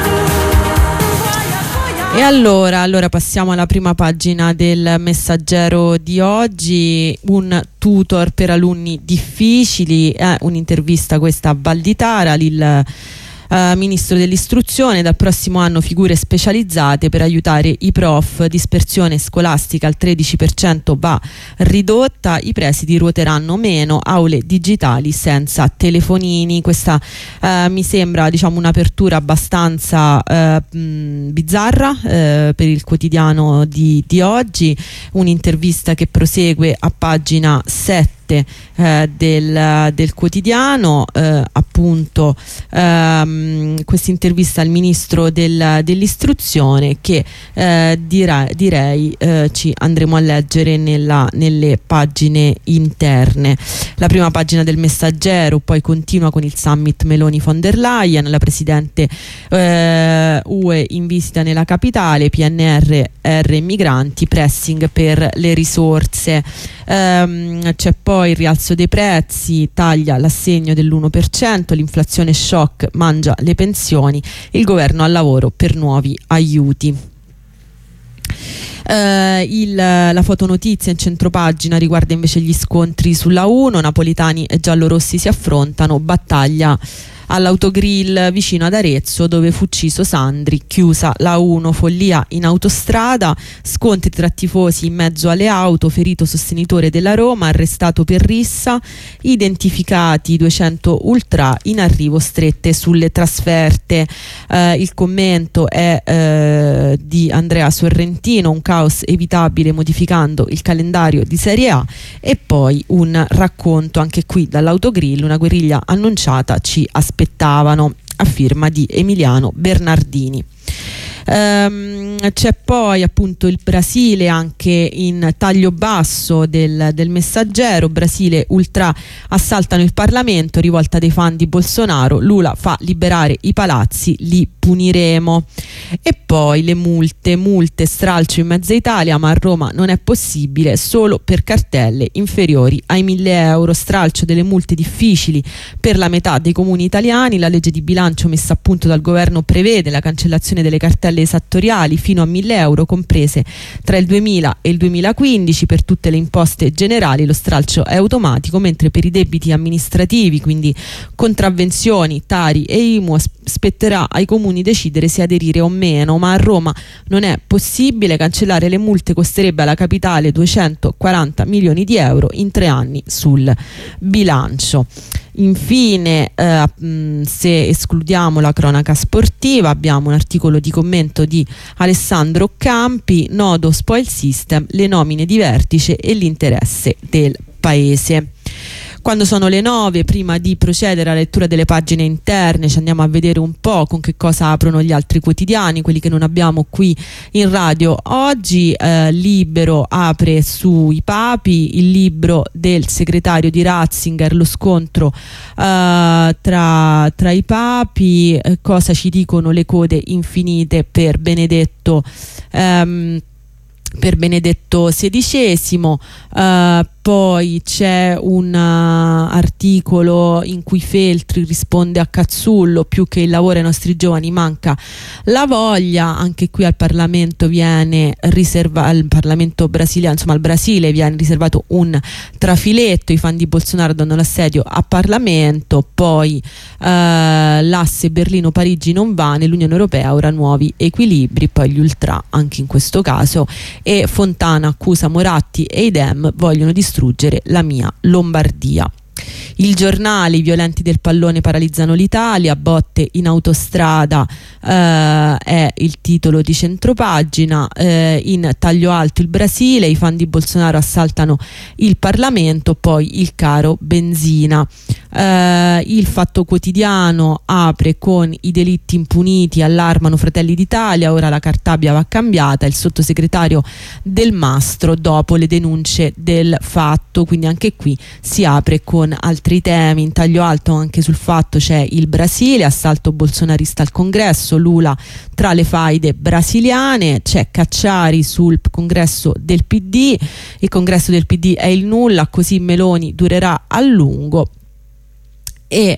l'amour. E allora passiamo alla prima pagina del Messaggero di oggi. Un tutor per alunni difficili, un'intervista questa a Valditara, il Ministro dell'istruzione. Dal prossimo anno figure specializzate per aiutare i prof, dispersione scolastica al 13% va ridotta, i presidi ruoteranno meno, aule digitali senza telefonini. Questa mi sembra, diciamo, un'apertura abbastanza bizzarra per il quotidiano di oggi, un'intervista che prosegue a pagina 7 del quotidiano, appunto questa intervista al ministro dell'istruzione che direi ci andremo a leggere nelle pagine interne. La prima pagina del Messaggero poi continua con il summit Meloni-von der Leyen, la presidente UE in visita nella capitale, PNRR migranti, pressing per le risorse. C'è poi il rialzo dei prezzi, taglia l'assegno dell'1%, l'inflazione shock mangia le pensioni, il governo al lavoro per nuovi aiuti. La fotonotizia in centropagina riguarda invece gli scontri sulla 1, napoletani e giallorossi si affrontano, battaglia all'autogrill vicino ad Arezzo dove fu ucciso Sandri, chiusa la 1, follia in autostrada, scontri tra tifosi in mezzo alle auto, ferito sostenitore della Roma, arrestato per rissa, identificati 200 ultra, in arrivo strette sulle trasferte. Il commento è di Andrea Sorrentino, un caos evitabile modificando il calendario di Serie A, e poi un racconto anche qui dall'autogrill, una guerriglia annunciata ci aspettavano, a firma di Emiliano Bernardini. C'è poi appunto il Brasile anche in taglio basso del Messaggero. Brasile, ultra assaltano il Parlamento, rivolta dei fan di Bolsonaro, Lula fa liberare i palazzi, li puniremo. E poi le multe, stralcio in mezza Italia, ma a Roma non è possibile, solo per cartelle inferiori ai 1.000 euro, stralcio delle multe difficili per la metà dei comuni italiani. La legge di bilancio messa a punto dal governo prevede la cancellazione delle cartelle esattoriali fino a 1.000 euro comprese tra il 2000 e il 2015. Per tutte le imposte generali lo stralcio è automatico, mentre per i debiti amministrativi, quindi contravvenzioni, Tari e IMU, spetterà ai comuni decidere se aderire o meno, ma a Roma non è possibile. Cancellare le multe costerebbe alla capitale 240 milioni di euro in 3 anni sul bilancio. Infine, se escludiamo la cronaca sportiva, abbiamo un articolo di commento di Alessandro Campi, nodo spoil system, le nomine di vertice e l'interesse del paese. Quando sono le 9, prima di procedere alla lettura delle pagine interne, ci andiamo a vedere un po' con che cosa aprono gli altri quotidiani, quelli che non abbiamo qui in radio oggi. Libero apre sui papi, il libro del segretario di Ratzinger, lo scontro tra i papi, cosa ci dicono le code infinite per Benedetto XVI. Poi c'è un articolo in cui Feltri risponde a Cazzullo: più che il lavoro ai nostri giovani manca la voglia. Anche qui al Parlamento viene al Parlamento brasiliano, insomma al Brasile viene riservato un trafiletto, i fan di Bolsonaro danno l'assedio a Parlamento. Poi l'asse Berlino-Parigi non va, nell'Unione Europea ora nuovi equilibri, poi gli ultra anche in questo caso, e Fontana accusa Moratti e i Dem, vogliono distruggere la mia Lombardia. Il Giornale, i violenti del pallone paralizzano l'Italia, botte in autostrada, è il titolo di centropagina. In taglio alto il Brasile, i fan di Bolsonaro assaltano il Parlamento, poi il caro benzina. Il Fatto Quotidiano apre con i delitti impuniti, allarmano Fratelli d'Italia, ora la Cartabia va cambiata, il sottosegretario Del Mastro dopo le denunce del Fatto, quindi anche qui si apre con altri altri temi in taglio alto. Anche sul Fatto c'è il Brasile, assalto bolsonarista al congresso, Lula tra le faide brasiliane, c'è Cacciari sul congresso del PD, il congresso del PD è il nulla, così Meloni durerà a lungo e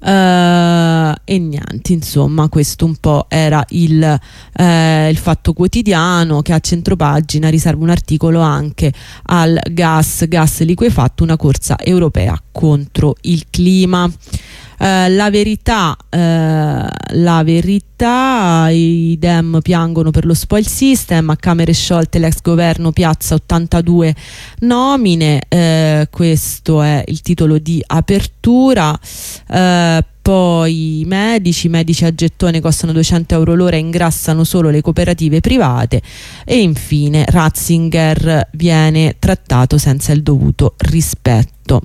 niente, insomma, questo un po' era il Fatto Quotidiano, che a centropagina riserva un articolo anche al gas liquefatto, una corsa europea contro il clima. La verità, i Dem piangono per lo spoil system, a Camere sciolte l'ex governo piazza 82 nomine, questo è il titolo di apertura. Poi i medici a gettone costano 200 euro l'ora e ingrassano solo le cooperative private, e infine Ratzinger viene trattato senza il dovuto rispetto.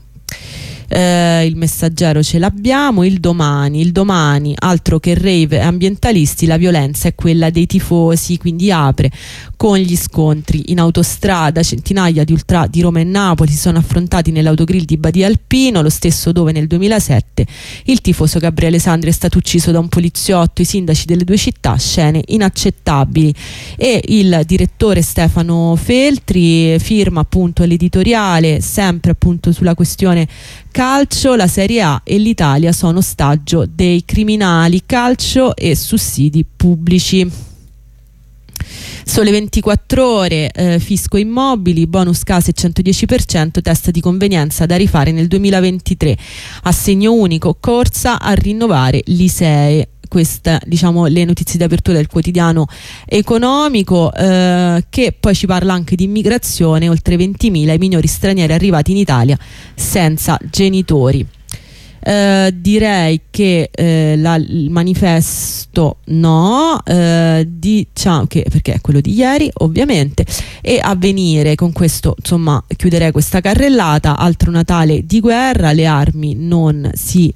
Il Messaggero ce l'abbiamo. Il domani, altro che rave ambientalisti, la violenza è quella dei tifosi, quindi apre con gli scontri in autostrada. Centinaia di ultra di Roma e Napoli si sono affrontati nell'autogrill di Badia Alpino, lo stesso dove nel 2007 il tifoso Gabriele Sandri è stato ucciso da un poliziotto. I sindaci delle due città, scene inaccettabili, e il direttore Stefano Feltri firma appunto l'editoriale sempre appunto sulla questione calcio. La Serie A e l'Italia sono ostaggio dei criminali, calcio e sussidi pubblici. Sole 24 ore, fisco immobili, bonus case 110%, test di convenienza da rifare nel 2023, assegno unico, corsa a rinnovare l'ISEE. Queste, diciamo, le notizie di apertura del quotidiano economico, che poi ci parla anche di immigrazione. Oltre 20.000 i minori stranieri arrivati in Italia senza genitori. Direi che il manifesto no, diciamo che, perché è quello di ieri ovviamente, e Avvenire, con questo insomma chiuderei questa carrellata. Altro Natale di guerra, le armi non si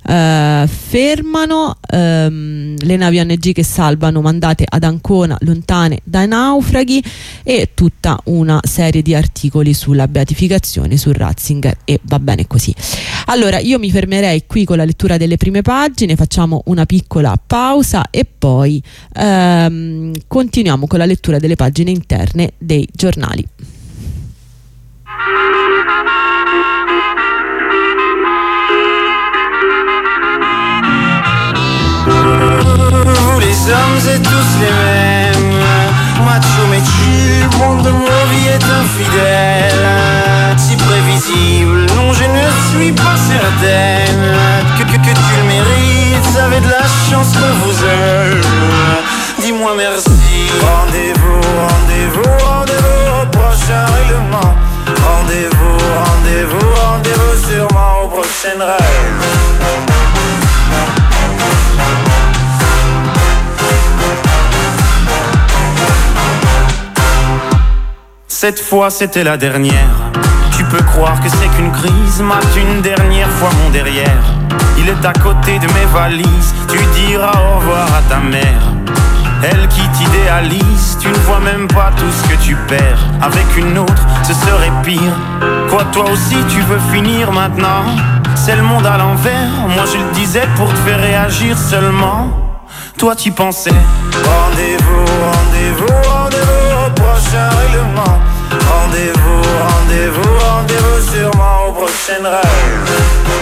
fermano, le navi ONG che salvano mandate ad Ancona, lontane dai naufraghi, e tutta una serie di articoli sulla beatificazione, su Ratzinger, e va bene così. Allora io mi fermerei qui con la lettura delle prime pagine, facciamo una piccola pausa e poi continuiamo con la lettura delle pagine interne dei giornali. Les hommes et tous les mêmes, macho mais tu, le monde de nos vies est infidèle, si prévisible, non je ne suis pas certaine que tu le mérites, avez de la chance qu'on vous aime, dis-moi merci. Rendez-vous, rendez-vous, rendez-vous au prochain règlement, rendez-vous, rendez-vous, rendez-vous sûrement aux prochaines rêves. Cette fois c'était la dernière. Tu peux croire que c'est qu'une crise, mate une dernière fois mon derrière. Il est à côté de mes valises, tu diras au revoir à ta mère. Elle qui t'idéalise, tu ne vois même pas tout ce que tu perds. Avec une autre, ce serait pire. Quoi, toi aussi tu veux finir maintenant? C'est le monde à l'envers, moi je le disais pour te faire réagir seulement. Toi tu pensais. Rendez-vous, rendez-vous, rendez-vous au prochain règlement. Rendez-vous, rendez-vous, rendez-vous sûrement aux prochaines rêves.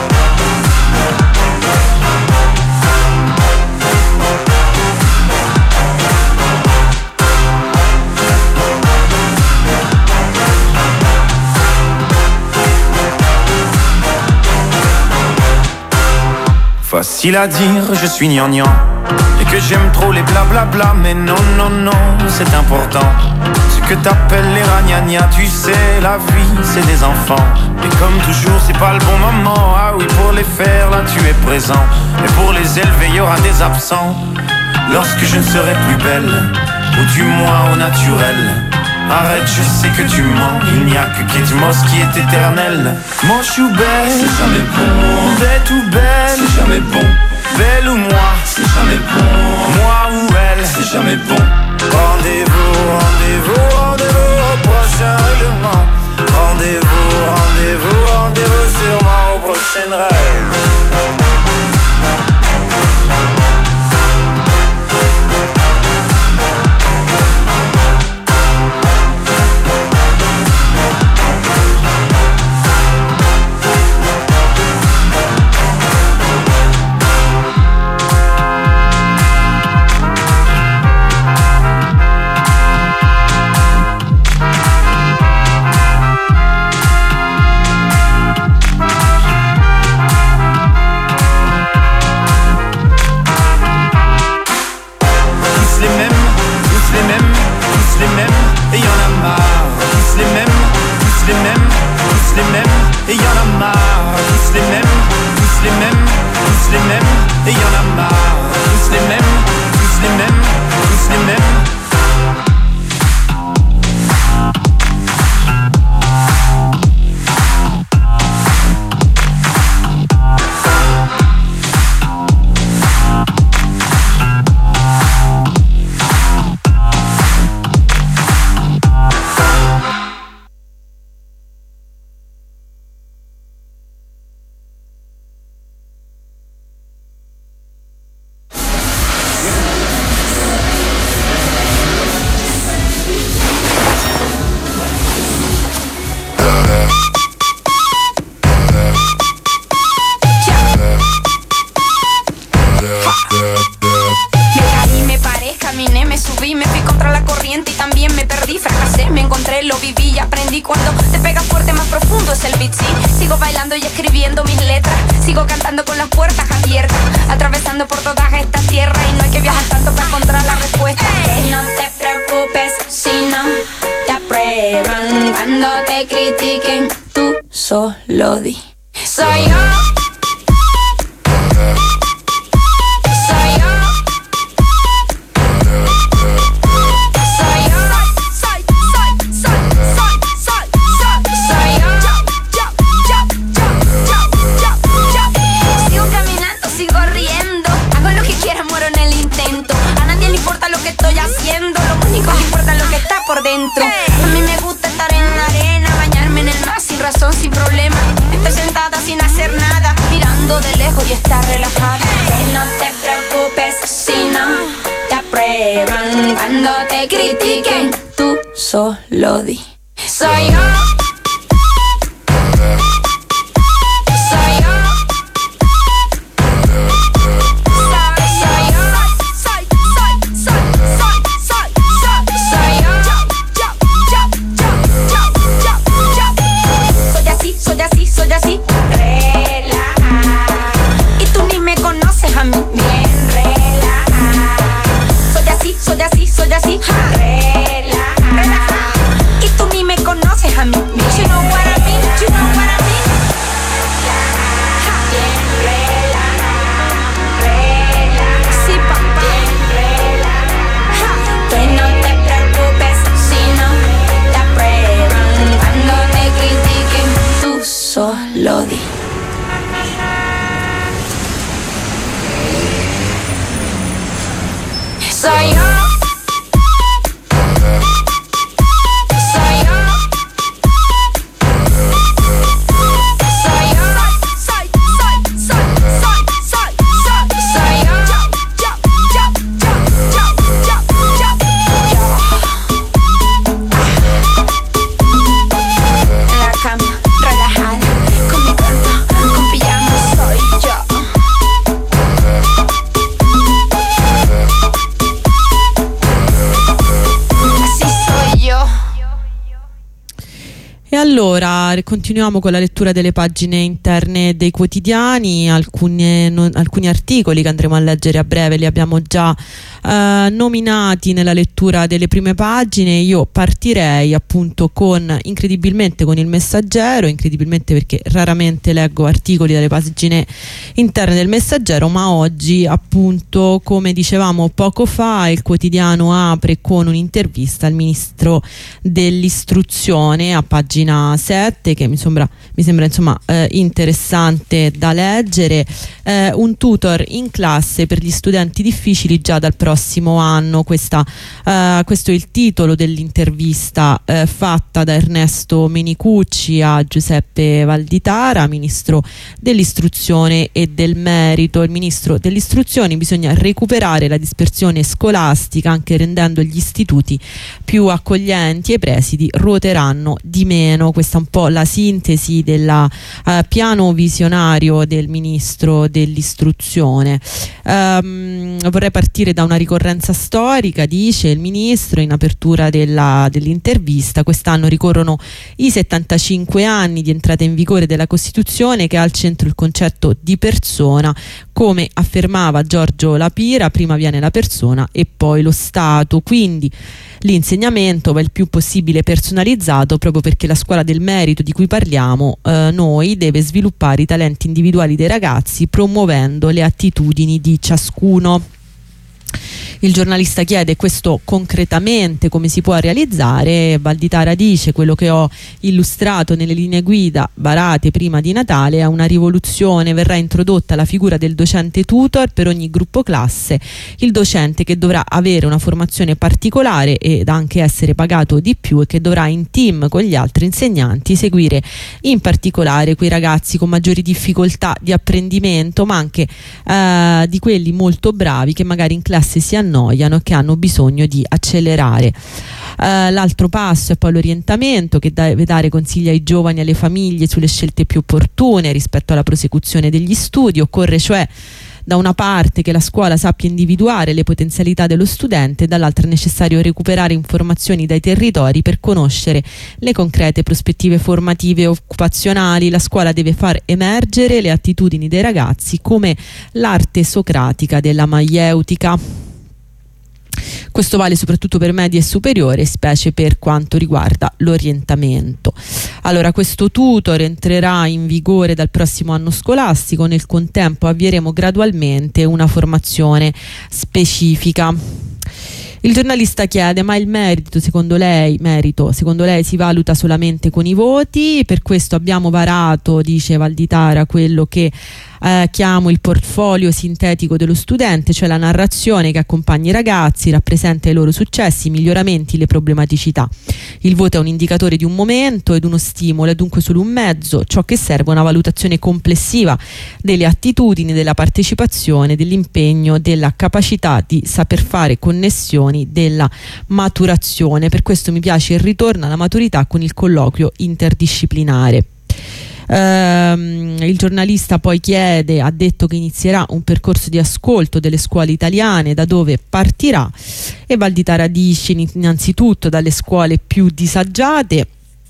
Facile à dire, je suis gnangnan, et que j'aime trop les blablabla, mais non, non, non, c'est important. Ce que t'appelles les ragnagnas, tu sais, la vie, c'est des enfants. Et comme toujours, c'est pas le bon moment. Ah oui, pour les faire, là, tu es présent. Et pour les élever, il y aura des absents. Lorsque je ne serai plus belle, ou du moins au naturel. Arrête, je sais que tu mens. Il n'y a que Kate Moss qui est éternelle. Moche ou belle, c'est jamais bon. Bête ou belle, c'est jamais bon. Belle ou moi, c'est jamais bon. Moi ou elle, c'est jamais bon. Rendez-vous, rendez-vous, rendez-vous au prochain règlement. Rendez-vous, rendez-vous, rendez-vous sûrement aux prochaines les mêmes, tous les mêmes, tous les mêmes, et y'en a marre. Tous les mêmes, tous les mêmes, tous les mêmes, et y'en a marre. Tous les mêmes, tous les mêmes, tous les mêmes, et y'en a marre. Tous les mêmes, tous les mêmes, tous les mêmes. Lo viví y aprendí. Cuando te pegas fuerte más profundo es el beat, sí. Sigo bailando y escribiendo mis letras. Sigo cantando con las puertas abiertas, atravesando por toda esta tierra. Y no hay que viajar tanto para encontrar la respuesta. No te preocupes si no te aprueban. Cuando te critiquen, tú solo di: soy yo. Dentro. A mí me gusta estar en la arena, bañarme en el mar sin razón, sin problema. Estoy sentada sin hacer nada, mirando de lejos y estar relajada. No te preocupes si no te aprueban. Cuando te critiquen, tú solo di: soy yo. Soy yo. Allora, continuiamo con la lettura delle pagine interne dei quotidiani, alcuni articoli che andremo a leggere a breve li abbiamo già nominati nella lettura delle prime pagine. Io partirei appunto incredibilmente con il Messaggero, incredibilmente perché raramente leggo articoli dalle pagine interne del Messaggero, ma oggi appunto, come dicevamo poco fa, il quotidiano apre con un'intervista al ministro dell'istruzione a pagina 7 che mi sembra insomma interessante da leggere. Un tutor in classe per gli studenti difficili già dal prossimo anno, questo è il titolo dell'intervista fatta da Ernesto Menicucci a Giuseppe Valditara, ministro dell'istruzione e del merito. Il ministro dell'istruzione: bisogna recuperare la dispersione scolastica anche rendendo gli istituti più accoglienti e i presidi ruoteranno di meno. Questa è un po' la sintesi del piano visionario del ministro dell'istruzione. Vorrei partire da una ricorrenza storica, dice il ministro in apertura dell'intervista. Quest'anno ricorrono i 75 anni di entrata in vigore della Costituzione, che ha al centro il concetto di persona. Come affermava Giorgio La Pira, prima viene la persona e poi lo Stato, quindi l'insegnamento va il più possibile personalizzato, proprio perché la scuola del merito di cui parliamo noi deve sviluppare i talenti individuali dei ragazzi, promuovendo le attitudini di ciascuno. Il giornalista chiede questo concretamente come si può realizzare. Valditara dice: quello che ho illustrato nelle linee guida varate prima di Natale è una rivoluzione, verrà introdotta la figura del docente tutor per ogni gruppo classe, il docente che dovrà avere una formazione particolare ed anche essere pagato di più e che dovrà in team con gli altri insegnanti seguire in particolare quei ragazzi con maggiori difficoltà di apprendimento, ma anche di quelli molto bravi che magari in classe si annoiano e che hanno bisogno di accelerare. L'altro passo è poi l'orientamento, che deve dare consigli ai giovani e alle famiglie sulle scelte più opportune rispetto alla prosecuzione degli studi. Occorre cioè da una parte che la scuola sappia individuare le potenzialità dello studente, dall'altra è necessario recuperare informazioni dai territori per conoscere le concrete prospettive formative e occupazionali. La scuola deve far emergere le attitudini dei ragazzi come l'arte socratica della maieutica. Questo vale soprattutto per medie e superiori, specie per quanto riguarda l'orientamento. Allora, questo tutor entrerà in vigore dal prossimo anno scolastico. Nel contempo avvieremo gradualmente una formazione specifica. Il giornalista chiede: ma il merito secondo lei si valuta solamente con i voti? Per questo abbiamo varato, dice Valditara, quello che chiamo il portfolio sintetico dello studente, cioè la narrazione che accompagna i ragazzi, rappresenta i loro successi, i miglioramenti, le problematicità. Il voto è un indicatore di un momento ed uno stimolo, è dunque solo un mezzo. Ciò che serve è una valutazione complessiva delle attitudini, della partecipazione, dell'impegno, della capacità di saper fare connessioni, della maturazione. Per questo mi piace il ritorno alla maturità con il colloquio interdisciplinare. Il giornalista poi ha detto che inizierà un percorso di ascolto delle scuole italiane, da dove partirà, e Valditara dice innanzitutto dalle scuole più disagiate.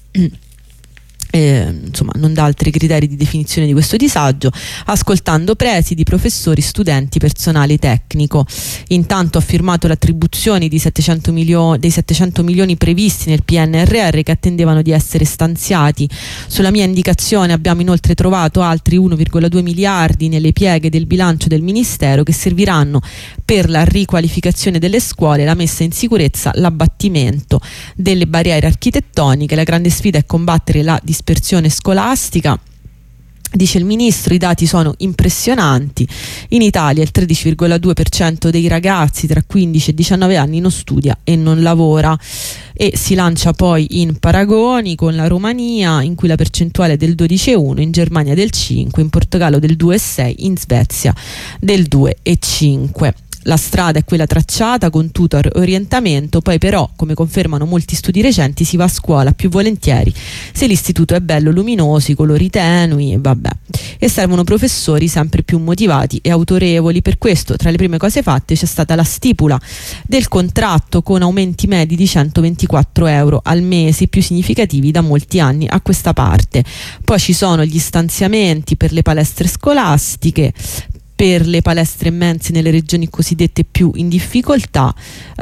Insomma, non dà altri criteri di definizione di questo disagio, ascoltando presidi, professori, studenti, personale tecnico. Intanto ha firmato l'attribuzione dei 700 milioni previsti nel PNRR, che attendevano di essere stanziati. Sulla mia indicazione abbiamo inoltre trovato altri 1,2 miliardi nelle pieghe del bilancio del Ministero, che serviranno per la riqualificazione delle scuole, la messa in sicurezza, l'abbattimento delle barriere architettoniche. La grande sfida è combattere la dispersione scolastica. Dice il ministro, i dati sono impressionanti. In Italia il 13,2% dei ragazzi tra 15 e 19 anni non studia e non lavora, e si lancia poi in paragoni con la Romania, in cui la percentuale è del 12,1%, in Germania del 5%, in Portogallo del 2,6%, in Svezia del 2,5%. La strada è quella tracciata con tutor e orientamento, poi però, come confermano molti studi recenti, si va a scuola più volentieri se l'istituto è bello, luminoso, i colori tenui, e servono professori sempre più motivati e autorevoli. Per questo, tra le prime cose fatte, c'è stata la stipula del contratto con aumenti medi di 124 euro al mese, più significativi da molti anni a questa parte. Poi ci sono gli stanziamenti per le palestre scolastiche, per le palestre mense nelle regioni cosiddette più in difficoltà,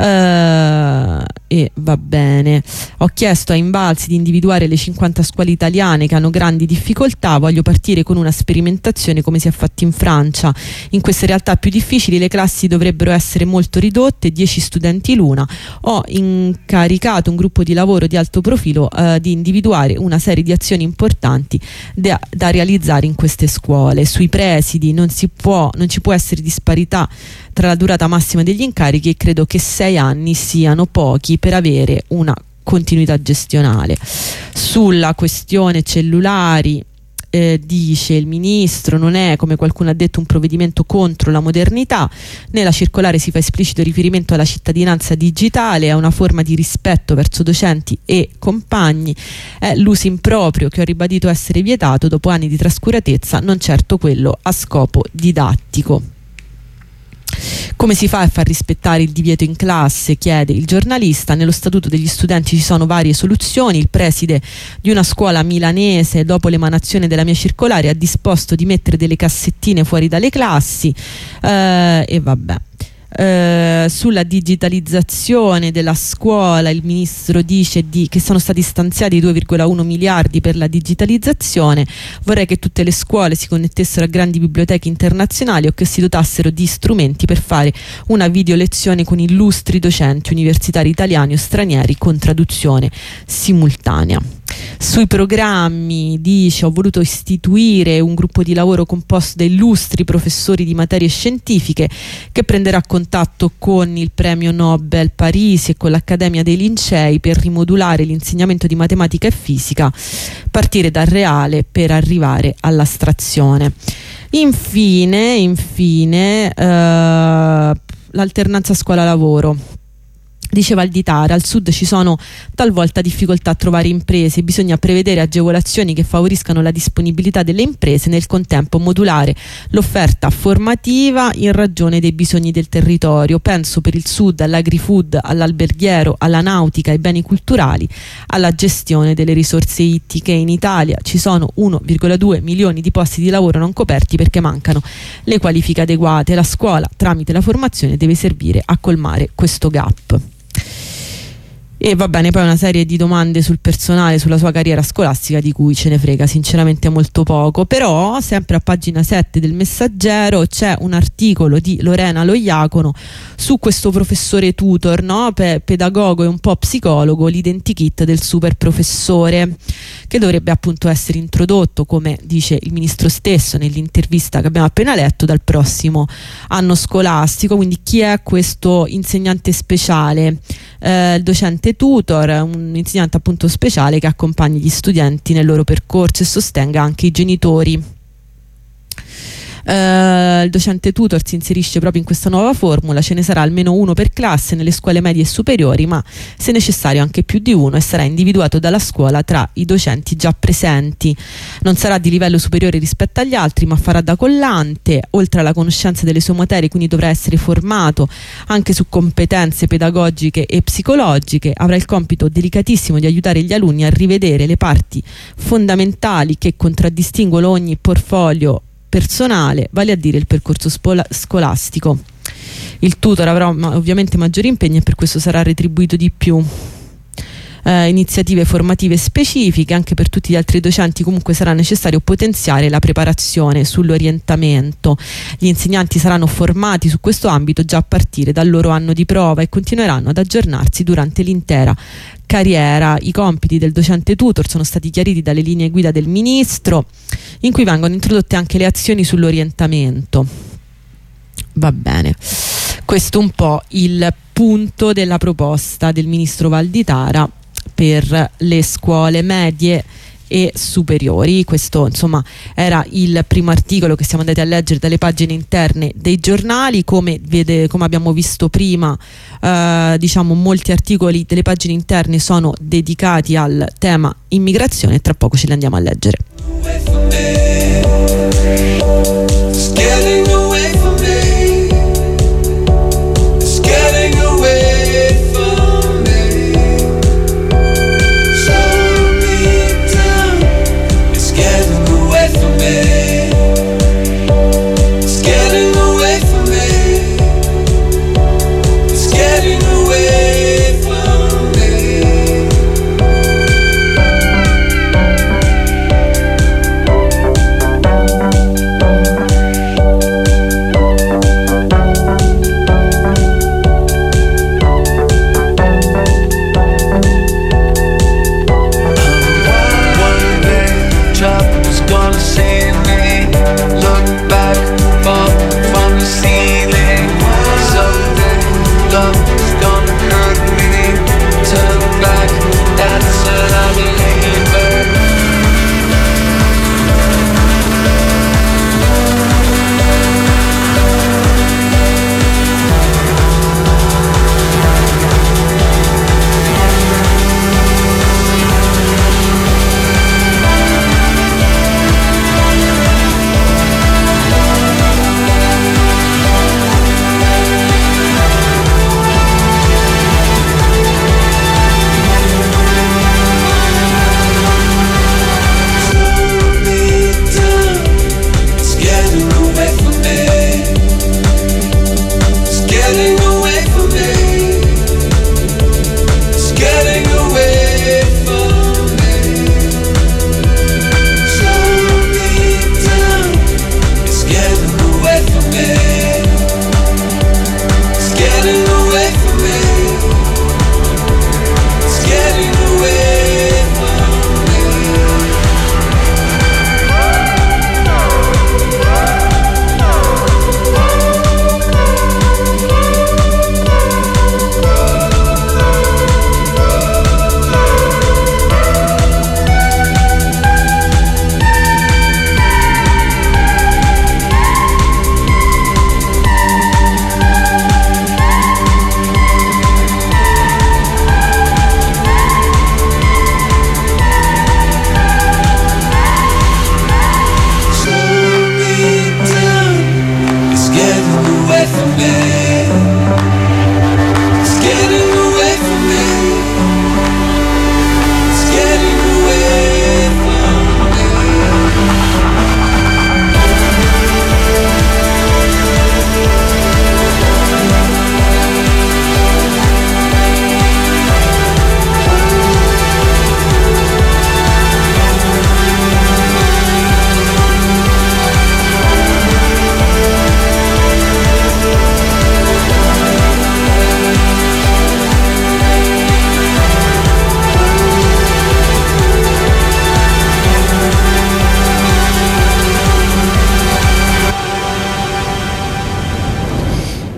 e va bene. Ho chiesto a Invalsi di individuare le 50 scuole italiane che hanno grandi difficoltà. Voglio partire con una sperimentazione come si è fatto in Francia. In queste realtà più difficili le classi dovrebbero essere molto ridotte, 10 studenti l'una. Ho incaricato un gruppo di lavoro di alto profilo di individuare una serie di azioni importanti da realizzare in queste scuole. Sui presidi non ci può essere disparità tra la durata massima degli incarichi, e credo che 6 anni siano pochi per avere una continuità gestionale. Sulla questione cellulari, dice il ministro, non è, come qualcuno ha detto, un provvedimento contro la modernità. Nella circolare si fa esplicito riferimento alla cittadinanza digitale, a una forma di rispetto verso docenti e compagni. È l'uso improprio che ho ribadito essere vietato dopo anni di trascuratezza, non certo quello a scopo didattico. Come si fa a far rispettare il divieto in classe? Chiede il giornalista. Nello statuto degli studenti ci sono varie soluzioni. Il preside di una scuola milanese, dopo l'emanazione della mia circolare, ha disposto di mettere delle cassettine fuori dalle classi, e vabbè. Sulla digitalizzazione della scuola il ministro dice che sono stati stanziati 2,1 miliardi per la digitalizzazione. Vorrei che tutte le scuole si connettessero a grandi biblioteche internazionali o che si dotassero di strumenti per fare una video lezione con illustri docenti universitari italiani o stranieri con traduzione simultanea. Sui programmi dice: ho voluto istituire un gruppo di lavoro composto da illustri professori di materie scientifiche che prenderà contatto con il premio Nobel Parisi e con l'Accademia dei Lincei per rimodulare l'insegnamento di matematica e fisica, partire dal reale per arrivare all'astrazione. Infine l'alternanza scuola-lavoro. Dice Valditara, al sud ci sono talvolta difficoltà a trovare imprese, bisogna prevedere agevolazioni che favoriscano la disponibilità delle imprese, nel contempo modulare l'offerta formativa in ragione dei bisogni del territorio. Penso per il sud all'agrifood, all'alberghiero, alla nautica, ai beni culturali, alla gestione delle risorse ittiche. In Italia ci sono 1,2 milioni di posti di lavoro non coperti perché mancano le qualifiche adeguate. La scuola, tramite la formazione, deve servire a colmare questo gap. E va bene, poi una serie di domande sul personale, sulla sua carriera scolastica, di cui ce ne frega sinceramente molto poco. Però sempre a pagina 7 del Messaggero c'è un articolo di Lorena Loiacono su questo professore tutor, no? Pedagogo e un po' psicologo, l'identikit del super professore, che dovrebbe appunto essere introdotto, come dice il ministro stesso nell'intervista che abbiamo appena letto, dal prossimo anno scolastico. Quindi chi è questo insegnante speciale? Il docente tutor, un insegnante appunto speciale che accompagni gli studenti nel loro percorso e sostenga anche i genitori. Il docente tutor si inserisce proprio in questa nuova formula. Ce ne sarà almeno uno per classe nelle scuole medie e superiori, ma se necessario anche più di uno, e sarà individuato dalla scuola tra i docenti già presenti. Non sarà di livello superiore rispetto agli altri, ma farà da collante, oltre alla conoscenza delle sue materie, quindi dovrà essere formato anche su competenze pedagogiche e psicologiche. Avrà il compito delicatissimo di aiutare gli alunni a rivedere le parti fondamentali che contraddistinguono ogni portfolio personale, vale a dire il percorso scolastico. Il tutor avrà ovviamente maggiori impegni e per questo sarà retribuito di più. Iniziative formative specifiche anche per tutti gli altri docenti. Comunque sarà necessario potenziare la preparazione sull'orientamento. Gli insegnanti saranno formati su questo ambito già a partire dal loro anno di prova e continueranno ad aggiornarsi durante l'intera carriera. I compiti del docente tutor sono stati chiariti dalle linee guida del ministro, in cui vengono introdotte anche le azioni sull'orientamento. Va bene, questo è un po' il punto della proposta del ministro Valditara per le scuole medie e superiori. Questo insomma era il primo articolo che siamo andati a leggere dalle pagine interne dei giornali. Come abbiamo visto prima, diciamo molti articoli delle pagine interne sono dedicati al tema immigrazione, e tra poco ce li andiamo a leggere.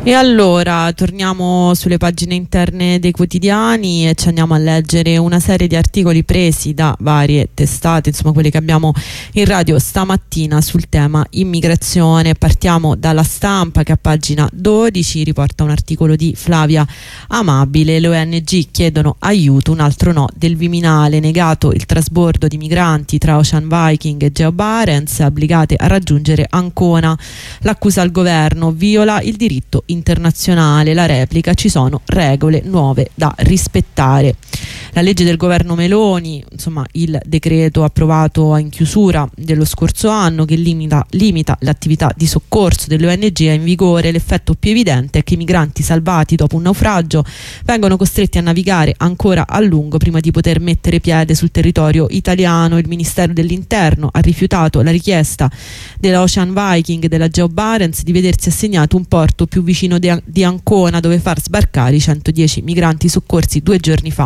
E allora torniamo sulle pagine interne dei quotidiani e ci andiamo a leggere una serie di articoli presi da varie testate, insomma quelli che abbiamo in radio stamattina sul tema immigrazione. Partiamo dalla Stampa, che a pagina 12 riporta un articolo di Flavia Amabile. Le ONG chiedono aiuto, un altro no del Viminale, negato il trasbordo di migranti tra Ocean Viking e Geo Barents, obbligate a raggiungere Ancona. L'accusa al governo: viola il diritto internazionale. La replica: ci sono regole nuove da rispettare. La legge del governo Meloni, insomma il decreto approvato in chiusura dello scorso anno, che limita l'attività di soccorso delle ONG, è in vigore. L'effetto più evidente è che i migranti salvati dopo un naufragio vengono costretti a navigare ancora a lungo prima di poter mettere piede sul territorio italiano. Il Ministero dell'Interno ha rifiutato la richiesta della Ocean Viking e della Geo Barents di vedersi assegnato un porto più vicino di Ancona, dove far sbarcare i 110 migranti soccorsi 2 giorni fa.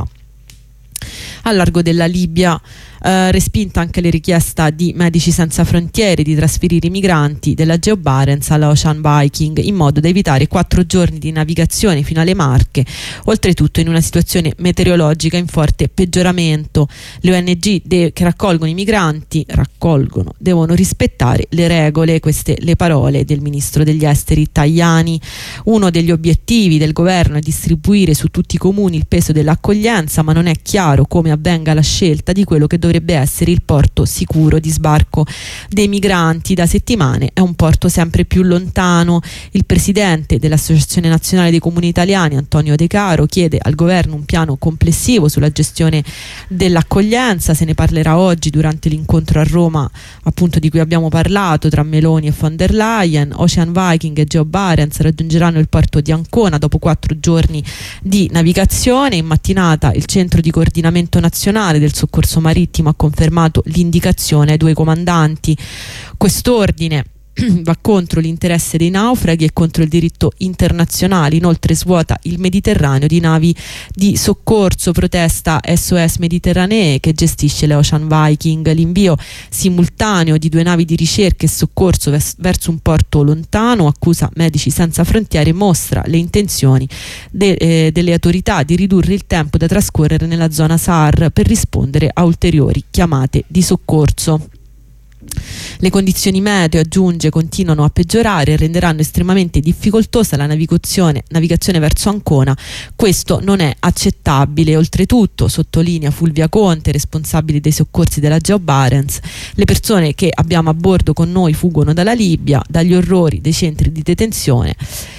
Al largo della Libia, respinta anche la richiesta di Medici Senza Frontiere di trasferire i migranti della Geo Barents alla Ocean Viking, in modo da evitare 4 giorni di navigazione fino alle Marche, oltretutto in una situazione meteorologica in forte peggioramento. Le ONG che raccolgono i migranti devono rispettare le regole, queste le parole del ministro degli esteri Tajani. Uno degli obiettivi del governo è distribuire su tutti i comuni il peso dell'accoglienza, ma non è chiaro come avvenga la scelta di quello che dovrebbe essere il porto sicuro di sbarco dei migranti. Da settimane è un porto sempre più lontano. Il presidente dell'Associazione Nazionale dei Comuni Italiani, Antonio De Caro, chiede al governo un piano complessivo sulla gestione dell'accoglienza. Se ne parlerà oggi durante l'incontro a Roma, appunto, di cui abbiamo parlato, tra Meloni e von der Leyen. Ocean Viking e Geo Barents raggiungeranno il porto di Ancona dopo 4 giorni di navigazione. In mattinata il centro di coordinamento nazionale del soccorso marittimo ha confermato l'indicazione ai 2 comandanti. Quest'ordine va contro l'interesse dei naufraghi e contro il diritto internazionale. Inoltre svuota il Mediterraneo di navi di soccorso. Protesta SOS Mediterranee, che gestisce le Ocean Viking. L'invio simultaneo di 2 navi di ricerca e soccorso verso un porto lontano, accusa Medici Senza Frontiere, mostra le intenzioni delle autorità di ridurre il tempo da trascorrere nella zona SAR per rispondere a ulteriori chiamate di soccorso. Le condizioni meteo, aggiunge, continuano a peggiorare e renderanno estremamente difficoltosa la navigazione verso Ancona. Questo non è accettabile. Oltretutto, sottolinea Fulvia Conte, responsabile dei soccorsi della Geo Barents, le persone che abbiamo a bordo con noi fuggono dalla Libia, dagli orrori dei centri di detenzione,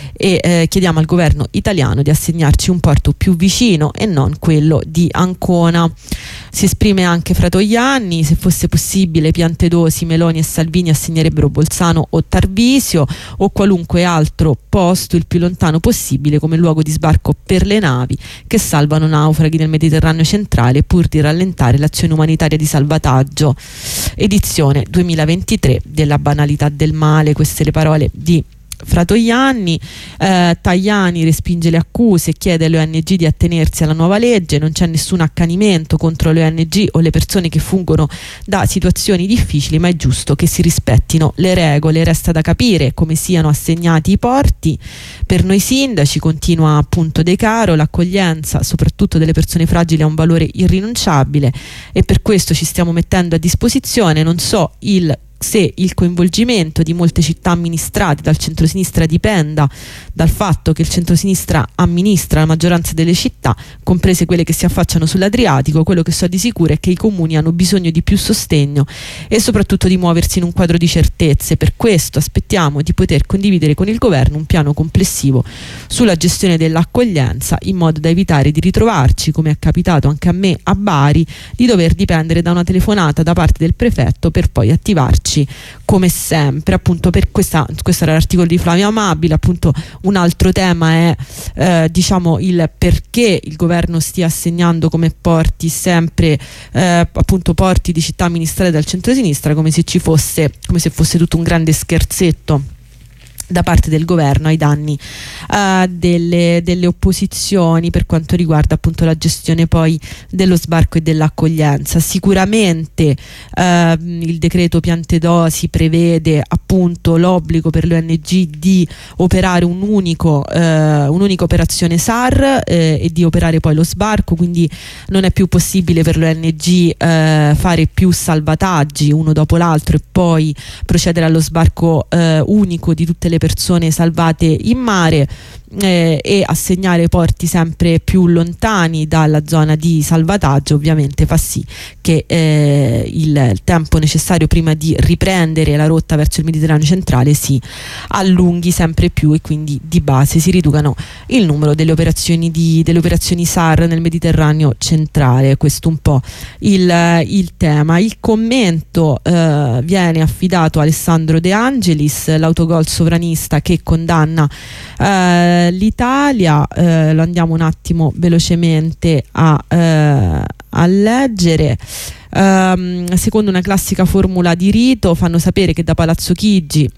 e chiediamo al governo italiano di assegnarci un porto più vicino e non quello di Ancona. Si esprime anche Fratoianni: se fosse possibile Piantedosi, Meloni e Salvini assegnerebbero Bolzano o Tarvisio o qualunque altro posto il più lontano possibile come luogo di sbarco per le navi che salvano naufraghi nel Mediterraneo centrale, pur di rallentare l'azione umanitaria di salvataggio. Edizione 2023 della banalità del male. Queste le parole di Fratoianni. Tajani respinge le accuse e chiede alle ONG di attenersi alla nuova legge. Non c'è nessun accanimento contro le ONG o le persone che fuggono da situazioni difficili, ma è giusto che si rispettino le regole. Resta da capire come siano assegnati i porti. Per noi sindaci, continua appunto De Caro, l'accoglienza soprattutto delle persone fragili ha un valore irrinunciabile e per questo ci stiamo mettendo a disposizione. Non so se il coinvolgimento di molte città amministrate dal centrosinistra dipenda dal fatto che il centrosinistra amministra la maggioranza delle città, comprese quelle che si affacciano sull'Adriatico. Quello che so di sicuro è che i comuni hanno bisogno di più sostegno e soprattutto di muoversi in un quadro di certezze. Per questo aspettiamo di poter condividere con il governo un piano complessivo sulla gestione dell'accoglienza, in modo da evitare di ritrovarci, come è capitato anche a me a Bari, di dover dipendere da una telefonata da parte del prefetto per poi attivarci come sempre. Appunto, per questo era l'articolo di Flavia Amabile. Appunto, un altro tema è diciamo il perché il governo stia assegnando come porti sempre appunto porti di città amministrate dal centrosinistra, come se fosse tutto un grande scherzetto da parte del governo ai danni delle opposizioni per quanto riguarda appunto la gestione poi dello sbarco e dell'accoglienza. Sicuramente il decreto Piantedosi prevede appunto l'obbligo per le ONG di operare un'unica operazione SAR e di operare poi lo sbarco, quindi non è più possibile per le ONG fare più salvataggi uno dopo l'altro e poi procedere allo sbarco unico di tutte le persone salvate in mare e assegnare porti sempre più lontani dalla zona di salvataggio. Ovviamente fa sì che il tempo necessario prima di riprendere la rotta verso il Mediterraneo centrale si allunghi sempre più e quindi di base si riducano il numero delle operazioni SAR nel Mediterraneo centrale. Questo un po' il tema. Il commento viene affidato a Alessandro De Angelis, l'autogol sovranista che condanna l'Italia. Lo andiamo un attimo velocemente a leggere. Secondo una classica formula di rito fanno sapere da Palazzo Chigi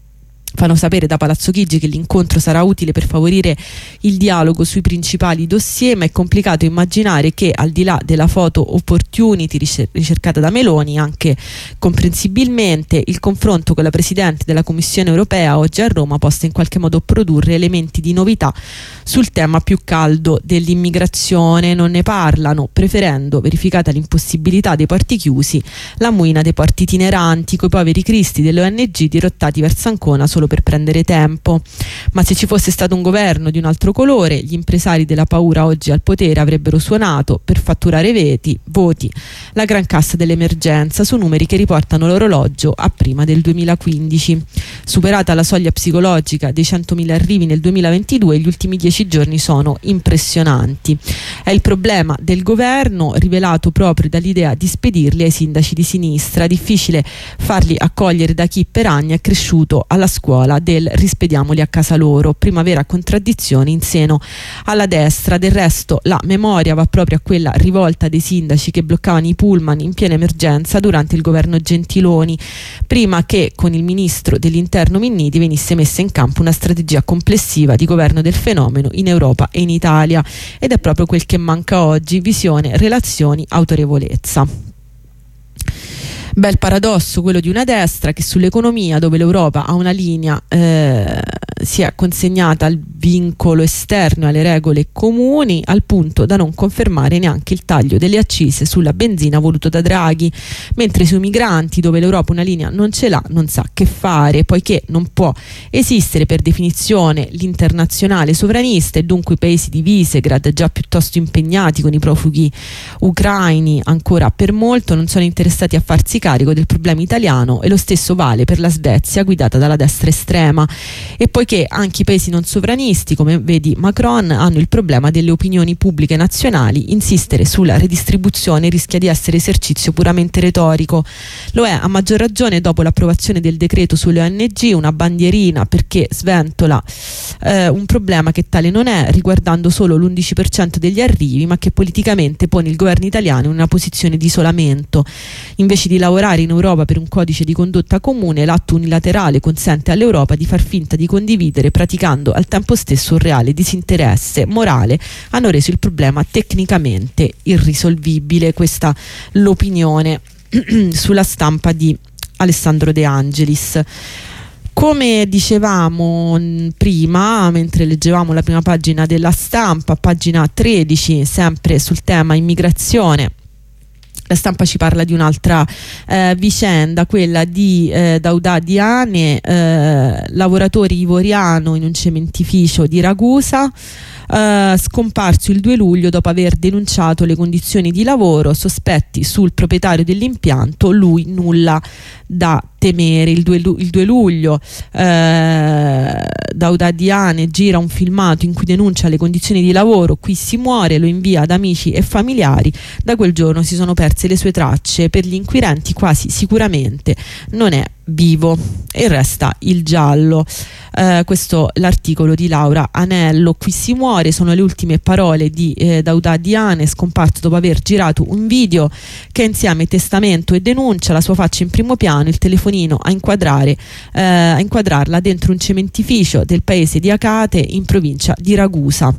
che l'incontro sarà utile per favorire il dialogo sui principali dossier, ma è complicato immaginare che al di là della photo opportunity ricercata da Meloni, anche comprensibilmente, il confronto con la Presidente della Commissione europea oggi a Roma possa in qualche modo produrre elementi di novità sul tema più caldo dell'immigrazione. Non ne parlano, preferendo, verificata l'impossibilità dei porti chiusi, la muina dei porti itineranti coi poveri cristi delle ONG dirottati verso Ancona solo per prendere tempo. Ma se ci fosse stato un governo di un altro colore, gli impresari della paura oggi al potere avrebbero suonato per fatturare voti la gran cassa dell'emergenza su numeri che riportano l'orologio a prima del 2015. Superata la soglia psicologica dei 100.000 arrivi nel 2022, gli ultimi 10 giorni sono impressionanti. È il problema del governo rivelato proprio dall'idea di spedirli ai sindaci di sinistra. Difficile farli accogliere da chi per anni è cresciuto alla scuola del rispediamoli a casa loro, primavera contraddizioni in seno alla destra. Del resto la memoria va proprio a quella rivolta dei sindaci che bloccavano i pullman in piena emergenza durante il governo Gentiloni, prima che con il ministro dell'interno Minniti venisse messa in campo una strategia complessiva di governo del fenomeno in Europa e in Italia. Ed è proprio quel che manca oggi: visione, relazioni, autorevolezza. Bel paradosso quello di una destra che sull'economia, dove l'Europa ha una linea, si è consegnata al vincolo esterno e alle regole comuni, al punto da non confermare neanche il taglio delle accise sulla benzina voluto da Draghi, mentre sui migranti, dove l'Europa una linea non ce l'ha, non sa che fare, poiché non può esistere per definizione l'internazionale sovranista e dunque i paesi di Visegrad, già piuttosto impegnati con i profughi ucraini ancora per molto, non sono interessati a farsi carico del problema italiano, e lo stesso vale per la Svezia guidata dalla destra estrema. E poiché anche i paesi non sovranisti, come vedi Macron, hanno il problema delle opinioni pubbliche nazionali, insistere sulla redistribuzione rischia di essere esercizio puramente retorico. Lo è a maggior ragione dopo l'approvazione del decreto sulle ONG, una bandierina perché sventola un problema che tale non è, riguardando solo l'11% degli arrivi, ma che politicamente pone il governo italiano in una posizione di isolamento. Invece di lavorare in Europa per un codice di condotta comune, l'atto unilaterale consente all'Europa di far finta di condividere, praticando al tempo stesso un reale disinteresse morale. Hanno reso il problema tecnicamente irrisolvibile. Questa l'opinione sulla stampa di Alessandro De Angelis. Come dicevamo prima, mentre leggevamo la prima pagina della Stampa, pagina 13, sempre sul tema immigrazione, la Stampa ci parla di un'altra vicenda, quella di Dauda Diane, lavoratore ivoriano in un cementificio di Ragusa, scomparso il 2 luglio dopo aver denunciato le condizioni di lavoro, sospetti sul proprietario dell'impianto, lui nulla da temere. Il 2 luglio Dauda Diane gira un filmato in cui denuncia le condizioni di lavoro, qui si muore, lo invia ad amici e familiari. Da quel giorno si sono perse le sue tracce, per gli inquirenti quasi sicuramente non è vivo e resta il giallo. Questo l'articolo di Laura Anello. Qui si muore sono le ultime parole di Dauda Diane, scomparso dopo aver girato un video che insieme testamento e denuncia la sua faccia in primo piano, il telefonino telefonino a inquadrarla dentro un cementificio del paese di Acate in provincia di Ragusa.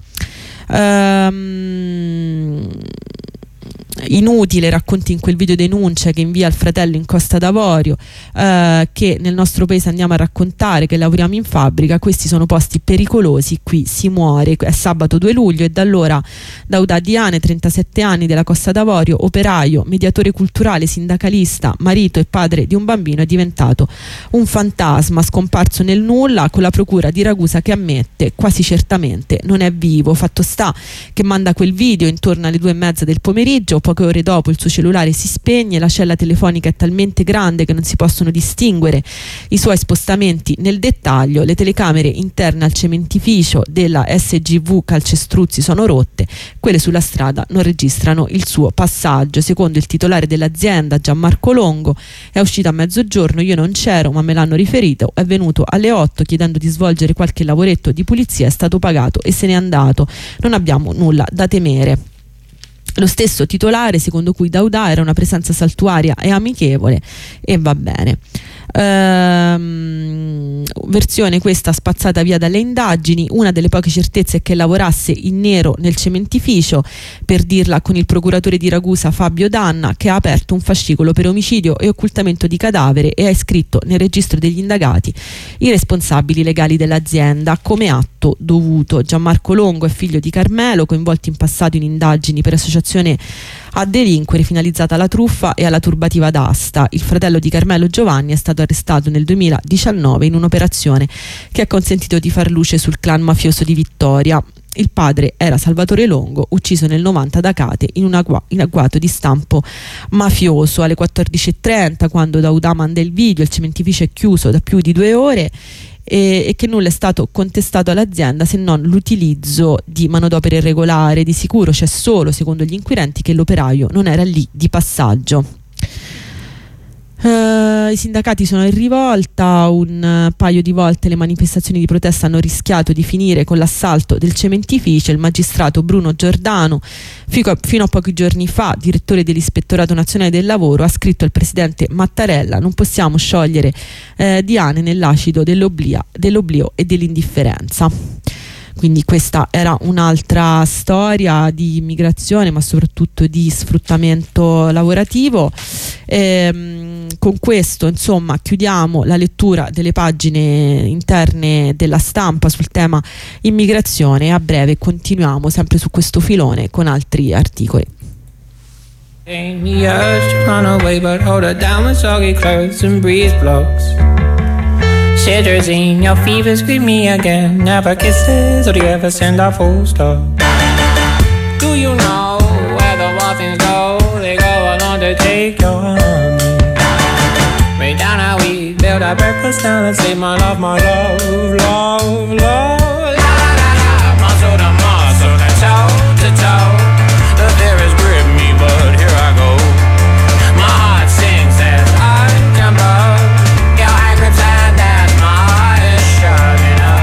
Inutile racconti in quel video denuncia che invia il fratello in Costa d'Avorio, che nel nostro paese andiamo a raccontare che lavoriamo in fabbrica, questi sono posti pericolosi, qui si muore. È sabato 2 luglio e da allora Dauda Diane, 37 anni, della Costa d'Avorio, operaio, mediatore culturale, sindacalista, marito e padre di un bambino, è diventato un fantasma scomparso nel nulla, con la procura di Ragusa che ammette quasi certamente non è vivo. Fatto sta che manda quel video intorno alle 2:30 del pomeriggio. Poche ore dopo il suo cellulare si spegne, la cella telefonica è talmente grande che non si possono distinguere i suoi spostamenti nel dettaglio, le telecamere interne al cementificio della SGV Calcestruzzi sono rotte, quelle sulla strada non registrano il suo passaggio. Secondo il titolare dell'azienda, Gianmarco Longo, è uscito a mezzogiorno, io non c'ero ma me l'hanno riferito, è venuto alle 8 chiedendo di svolgere qualche lavoretto di pulizia, è stato pagato e se n'è andato, non abbiamo nulla da temere. Lo stesso titolare secondo cui Dauda era una presenza saltuaria e amichevole, e va bene. Versione questa spazzata via dalle indagini. Una delle poche certezze è che lavorasse in nero nel cementificio, per dirla con il procuratore di Ragusa Fabio Danna, che ha aperto un fascicolo per omicidio e occultamento di cadavere e ha iscritto nel registro degli indagati i responsabili legali dell'azienda come atto dovuto. Gianmarco Longo è figlio di Carmelo, coinvolto in passato in indagini per associazione a delinquere finalizzata alla truffa e alla turbativa d'asta. Il fratello di Carmelo, Giovanni, è stato arrestato nel 2019 in un'operazione che ha consentito di far luce sul clan mafioso di Vittoria. Il padre era Salvatore Longo, ucciso nel 90 ad Acate in un agguato di stampo mafioso. Alle 14:30, quando Dauda manda il video, il cementificio è chiuso da più di 2 ore e che nulla è stato contestato all'azienda se non l'utilizzo di manodopera irregolare. Di sicuro c'è solo, secondo gli inquirenti, che l'operaio non era lì di passaggio. I sindacati sono in rivolta, un paio di volte le manifestazioni di protesta hanno rischiato di finire con l'assalto del cementificio. Il magistrato Bruno Giordano, fino a pochi giorni fa direttore dell'Ispettorato Nazionale del Lavoro, ha scritto al presidente Mattarella: non possiamo sciogliere Diane nell'acido dell'oblio e dell'indifferenza. Quindi questa era un'altra storia di immigrazione, ma soprattutto di sfruttamento lavorativo. Con questo, insomma, chiudiamo la lettura delle pagine interne della Stampa sul tema immigrazione e a breve continuiamo sempre su questo filone con altri articoli. Cetirizine, your fever, scream me again. Never kisses, or do you ever send a full stop? Do you know where the wild things go? They go along to take your honey. Way down how we build our breakfast down and say my love, love, love. La la la la, muscle to muscle, and toe to toe. The fear has gripped me, but here I go. My heart sings as I jump up. Your hand grips and that my heart is shutting up.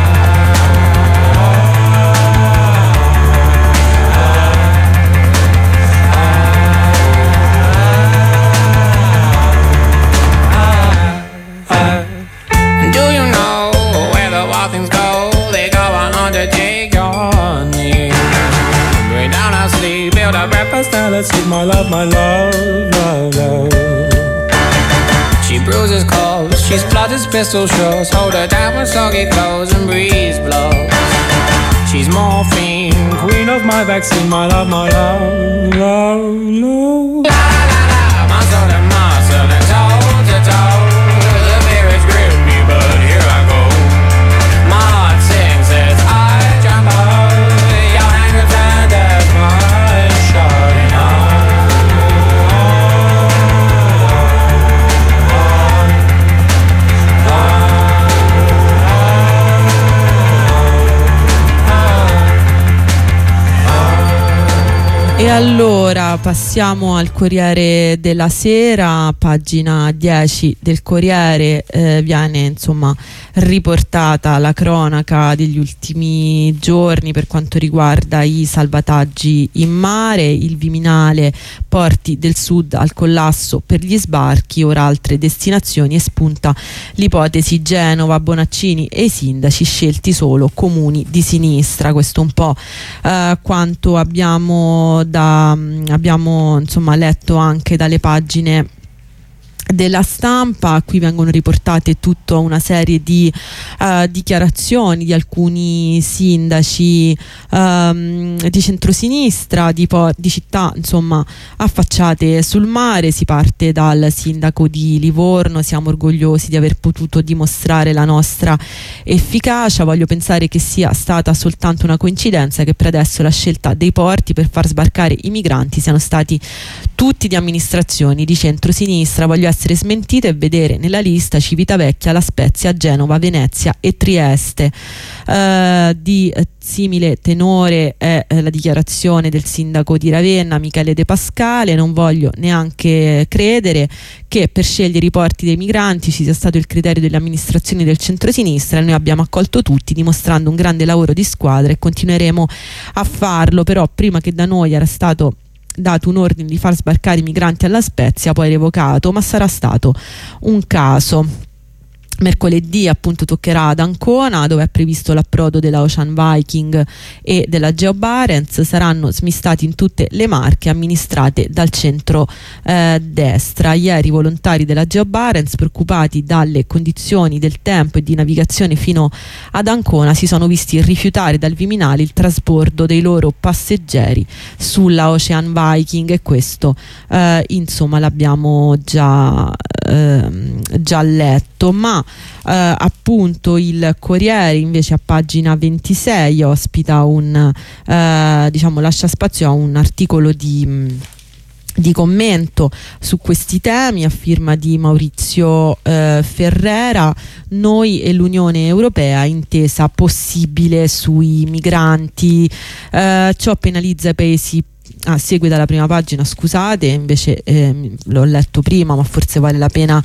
Do you know where the wild things go? They go on undertake your knee. Way down our sleep, build a breakfast now, let's eat my love, love, love. She bruises calls, she splutters pistol shots. Hold her down with soggy clothes and breeze blows. She's morphine, queen of my vaccine, my love, love, love. La la la, muscle to muscle and toe to toe. The fear has gripped me, but here I go. My heart sings as I jump up. Your hand grips and as my heart is shutting up. E allora passiamo al Corriere della Sera, pagina 10 del Corriere, viene insomma riportata la cronaca degli ultimi giorni per quanto riguarda i salvataggi in mare, il Viminale, porti del sud al collasso per gli sbarchi, ora altre destinazioni, e spunta l'ipotesi Genova, Bonaccini e i sindaci scelti solo comuni di sinistra. Questo un po' quanto abbiamo insomma letto anche dalle pagine della Stampa. Qui vengono riportate tutta una serie di dichiarazioni di alcuni sindaci di centrosinistra, di città insomma affacciate sul mare. Si parte dal sindaco di Livorno: siamo orgogliosi di aver potuto dimostrare la nostra efficacia, voglio pensare che sia stata soltanto una coincidenza che per adesso la scelta dei porti per far sbarcare i migranti siano stati tutti di amministrazioni di centrosinistra. Voglio essere smentito e vedere nella lista Civitavecchia, La Spezia, Genova, Venezia e Trieste. Di simile tenore è la dichiarazione del sindaco di Ravenna, Michele De Pascale: non voglio neanche credere che per scegliere i porti dei migranti ci sia stato il criterio delle amministrazioni del centrosinistra. Noi abbiamo accolto tutti dimostrando un grande lavoro di squadra e continueremo a farlo, però prima che da noi era stato dato un ordine di far sbarcare i migranti alla Spezia, poi revocato, ma sarà stato un caso. Mercoledì appunto toccherà ad Ancona, dove è previsto l'approdo della Ocean Viking e della Geo Barents. Saranno smistati in tutte le Marche amministrate dal centro destra. Ieri i volontari della Geo Barents, preoccupati dalle condizioni del tempo e di navigazione fino ad Ancona, si sono visti rifiutare dal Viminale il trasbordo dei loro passeggeri sulla Ocean Viking, e questo insomma l'abbiamo già letto. Ma appunto il Corriere invece a pagina 26 ospita lascia spazio a un articolo di commento su questi temi a firma di Maurizio Ferrera. Noi e l'Unione Europea, intesa possibile sui migranti, ciò penalizza i paesi. Segue dalla prima pagina, scusate, invece l'ho letto prima ma forse vale la pena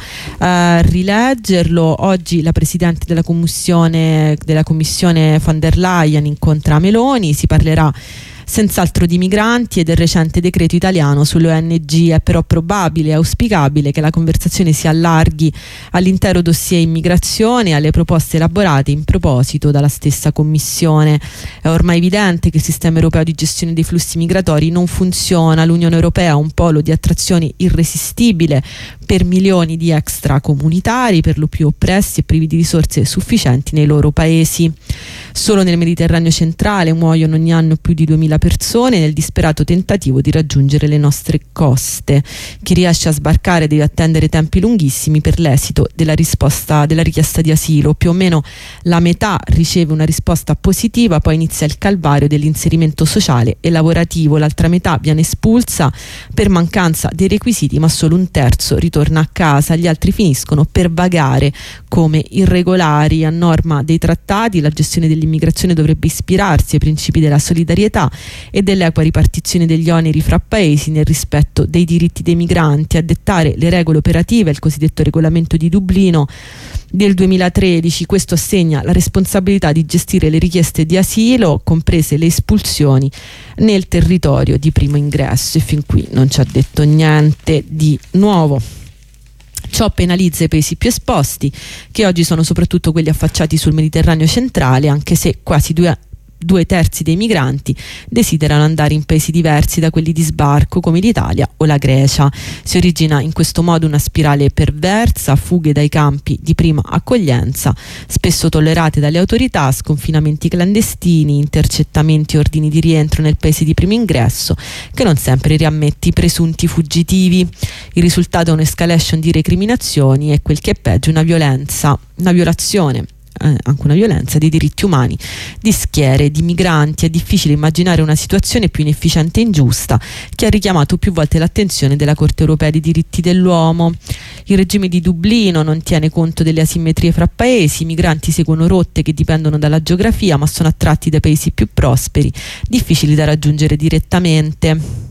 rileggerlo. Oggi la Presidente della Commissione von der Leyen incontra Meloni, si parlerà senz'altro di migranti e del recente decreto italiano sulle ONG. È però probabile e auspicabile che la conversazione si allarghi all'intero dossier immigrazione e alle proposte elaborate in proposito dalla stessa Commissione. È ormai evidente che il sistema europeo di gestione dei flussi migratori non funziona. L'Unione Europea è un polo di attrazione irresistibile per milioni di extracomunitari, per lo più oppressi e privi di risorse sufficienti nei loro paesi. Solo nel Mediterraneo centrale muoiono ogni anno più di 2000 persone nel disperato tentativo di raggiungere le nostre coste. Chi riesce a sbarcare deve attendere tempi lunghissimi per l'esito della richiesta di asilo. Più o meno la metà riceve una risposta positiva, poi inizia il calvario dell'inserimento sociale e lavorativo. L'altra metà viene espulsa per mancanza dei requisiti, ma solo un terzo ritorna a casa. Gli altri finiscono per vagare come irregolari. A norma dei trattati, la gestione dell'immigrazione dovrebbe ispirarsi ai principi della solidarietà e dell'equa ripartizione degli oneri fra paesi nel rispetto dei diritti dei migranti. A dettare le regole operative il cosiddetto regolamento di Dublino del 2013. Questo assegna la responsabilità di gestire le richieste di asilo, comprese le espulsioni, nel territorio di primo ingresso, e fin qui non ci ha detto niente di nuovo. Ciò penalizza i paesi più esposti, che oggi sono soprattutto quelli affacciati sul Mediterraneo centrale, anche se quasi due terzi dei migranti desiderano andare in paesi diversi da quelli di sbarco come l'Italia o la Grecia. Si origina in questo modo una spirale perversa: fughe dai campi di prima accoglienza, spesso tollerate dalle autorità, sconfinamenti clandestini, intercettamenti, ordini di rientro nel paese di primo ingresso, che non sempre riammette i presunti fuggitivi. Il risultato è un'escalation di recriminazioni e, quel che è peggio, una violazione anche una violenza dei diritti umani di schiere di migranti. È difficile immaginare una situazione più inefficiente e ingiusta, che ha richiamato più volte l'attenzione della Corte europea dei diritti dell'uomo. Il regime di Dublino non tiene conto delle asimmetrie fra paesi, i migranti seguono rotte che dipendono dalla geografia ma sono attratti dai paesi più prosperi, difficili da raggiungere direttamente.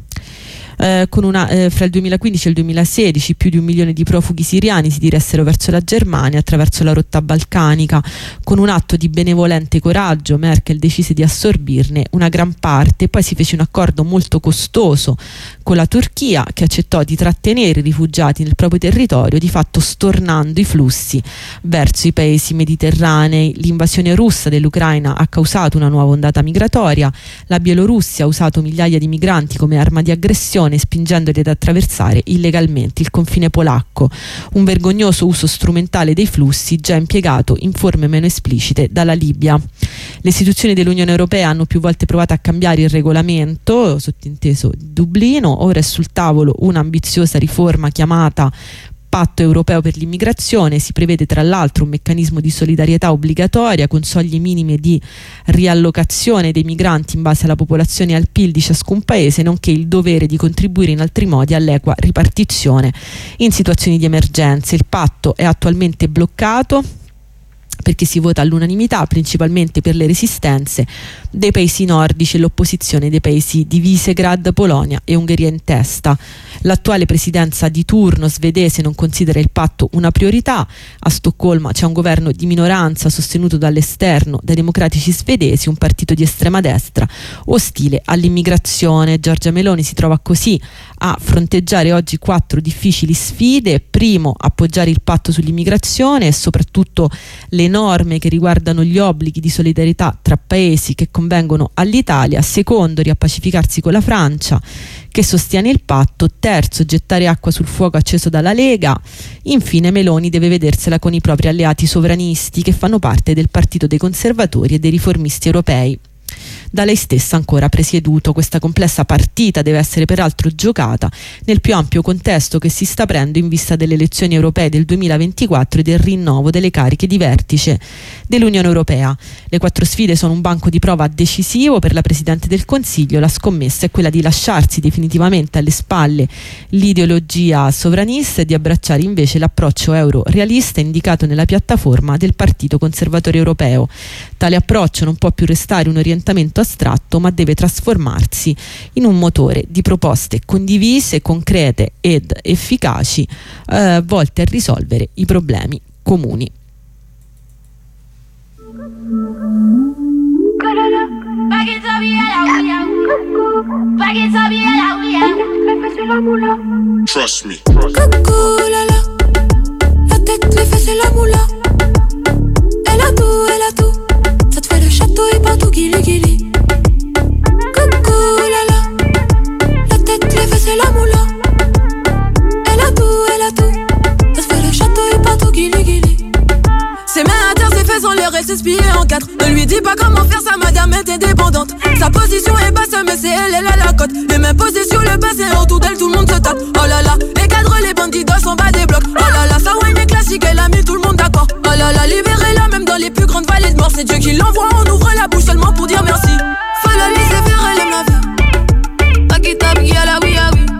Fra il 2015 e il 2016 più di 1 milione di profughi siriani si diressero verso la Germania attraverso la rotta balcanica. Con un atto di benevolente coraggio Merkel decise di assorbirne una gran parte e poi si fece un accordo molto costoso con la Turchia, che accettò di trattenere i rifugiati nel proprio territorio, di fatto stornando i flussi verso i paesi mediterranei. L'invasione russa dell'Ucraina ha causato una nuova ondata migratoria. La Bielorussia ha usato migliaia di migranti come arma di aggressione, spingendoli ad attraversare illegalmente il confine polacco, un vergognoso uso strumentale dei flussi già impiegato in forme meno esplicite dalla Libia. Le istituzioni dell'Unione Europea hanno più volte provato a cambiare il regolamento, sottinteso Dublino. Ora è sul tavolo un'ambiziosa riforma chiamata Patto europeo per l'immigrazione. Si prevede tra l'altro un meccanismo di solidarietà obbligatoria con soglie minime di riallocazione dei migranti in base alla popolazione e al PIL di ciascun paese, nonché il dovere di contribuire in altri modi all'equa ripartizione in situazioni di emergenza. Il patto è attualmente bloccato perché si vota all'unanimità, principalmente per le resistenze dei paesi nordici e l'opposizione dei paesi di Visegrad, Polonia e Ungheria in testa. L'attuale presidenza di turno svedese non considera il patto una priorità. A Stoccolma c'è un governo di minoranza sostenuto dall'esterno dai democratici svedesi, un partito di estrema destra ostile all'immigrazione. Giorgia Meloni si trova così a fronteggiare oggi 4 difficili sfide. Primo, appoggiare il patto sull'immigrazione e soprattutto le norme che riguardano gli obblighi di solidarietà tra paesi che convengono all'Italia. Secondo, riappacificarsi con la Francia, che sostiene il patto. Terzo, gettare acqua sul fuoco acceso dalla Lega. Infine, Meloni deve vedersela con i propri alleati sovranisti, che fanno parte del Partito dei Conservatori e dei Riformisti Europei, da lei stessa ancora presieduto. Questa complessa partita deve essere peraltro giocata nel più ampio contesto che si sta aprendo in vista delle elezioni europee del 2024 e del rinnovo delle cariche di vertice dell'Unione Europea. Le 4 sfide sono un banco di prova decisivo per la Presidente del Consiglio. La scommessa è quella di lasciarsi definitivamente alle spalle l'ideologia sovranista e di abbracciare invece l'approccio euro-realista indicato nella piattaforma del Partito Conservatore Europeo. Tale approccio non può più restare un orientamento astratto, ma deve trasformarsi in un motore di proposte condivise, concrete ed efficaci, volte a risolvere i problemi comuni. Trust me. Coucou, la tête, les fesses et la moula. Elle a tout. Ça te fait le château et pas tout guili. Coucou, la tête, les fesses et la moula. Elle a tout. Ça te fait le château et pas tout guili. Ses mains à terre, ses fesses en l'air, elle s'est pliée en 4. Ne lui dis pas comment faire, sa madame est indépendante. Sa position est basse, mais c'est elle a la cote. Les mains posées sur le bassin, autour d'elle tout le monde se tape. Oh là là, les cadres, les bandits doivent s'en bas des blocs. Oh là là, sa wine est classique, elle a mis tout le monde d'accord. Oh là là, l'hiver est là, même dans les plus grandes vallées de mort. C'est Dieu qui l'envoie, on ouvre la bouche seulement pour dire merci. Faut la laisser faire, elle aime la vie. Paquita, la oui, ah oui.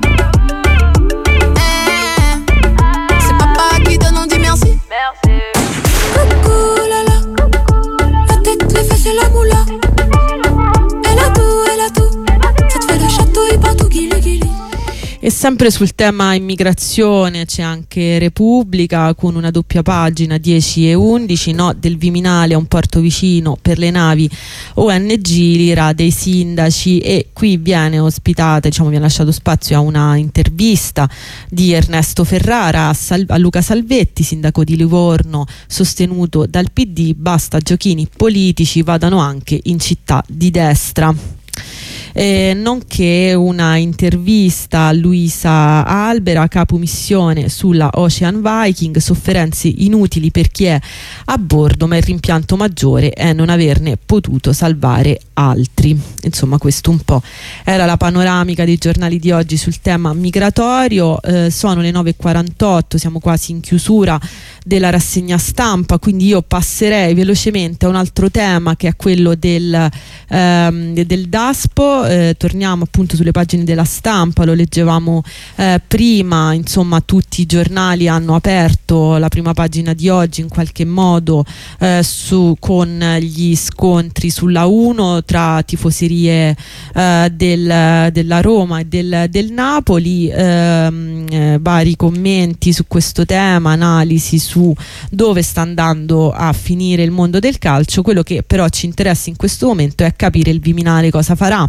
C'est papa qui donne, on dit merci. Coucou, la tête, les fesses et la moula. Elle a tout. Ça te fait le château et pas tout guili. E sempre sul tema immigrazione c'è anche Repubblica con una doppia pagina 10 e 11, no del Viminale a un porto vicino per le navi ONG, l'ira dei sindaci. E qui viene ospitata, viene lasciato spazio a una intervista di Ernesto Ferrara a Luca Salvetti, sindaco di Livorno sostenuto dal PD. Basta giochini politici, vadano anche in città di destra. nonché una intervista a Luisa Albera, capo missione sulla Ocean Viking, sofferenze inutili per chi è a bordo, ma il rimpianto maggiore è non averne potuto salvare altri. Insomma, questo un po' era la panoramica dei giornali di oggi sul tema migratorio. Sono le 9:48, siamo quasi in chiusura della rassegna stampa, quindi io passerei velocemente a un altro tema, che è quello del Daspo. Torniamo appunto sulle pagine della Stampa, lo leggevamo prima, insomma tutti i giornali hanno aperto la prima pagina di oggi in qualche modo con gli scontri sulla 1 tra tifoserie della Roma e del Napoli, vari commenti su questo tema, analisi su dove sta andando a finire il mondo del calcio. Quello che però ci interessa in questo momento è capire il Viminale cosa farà.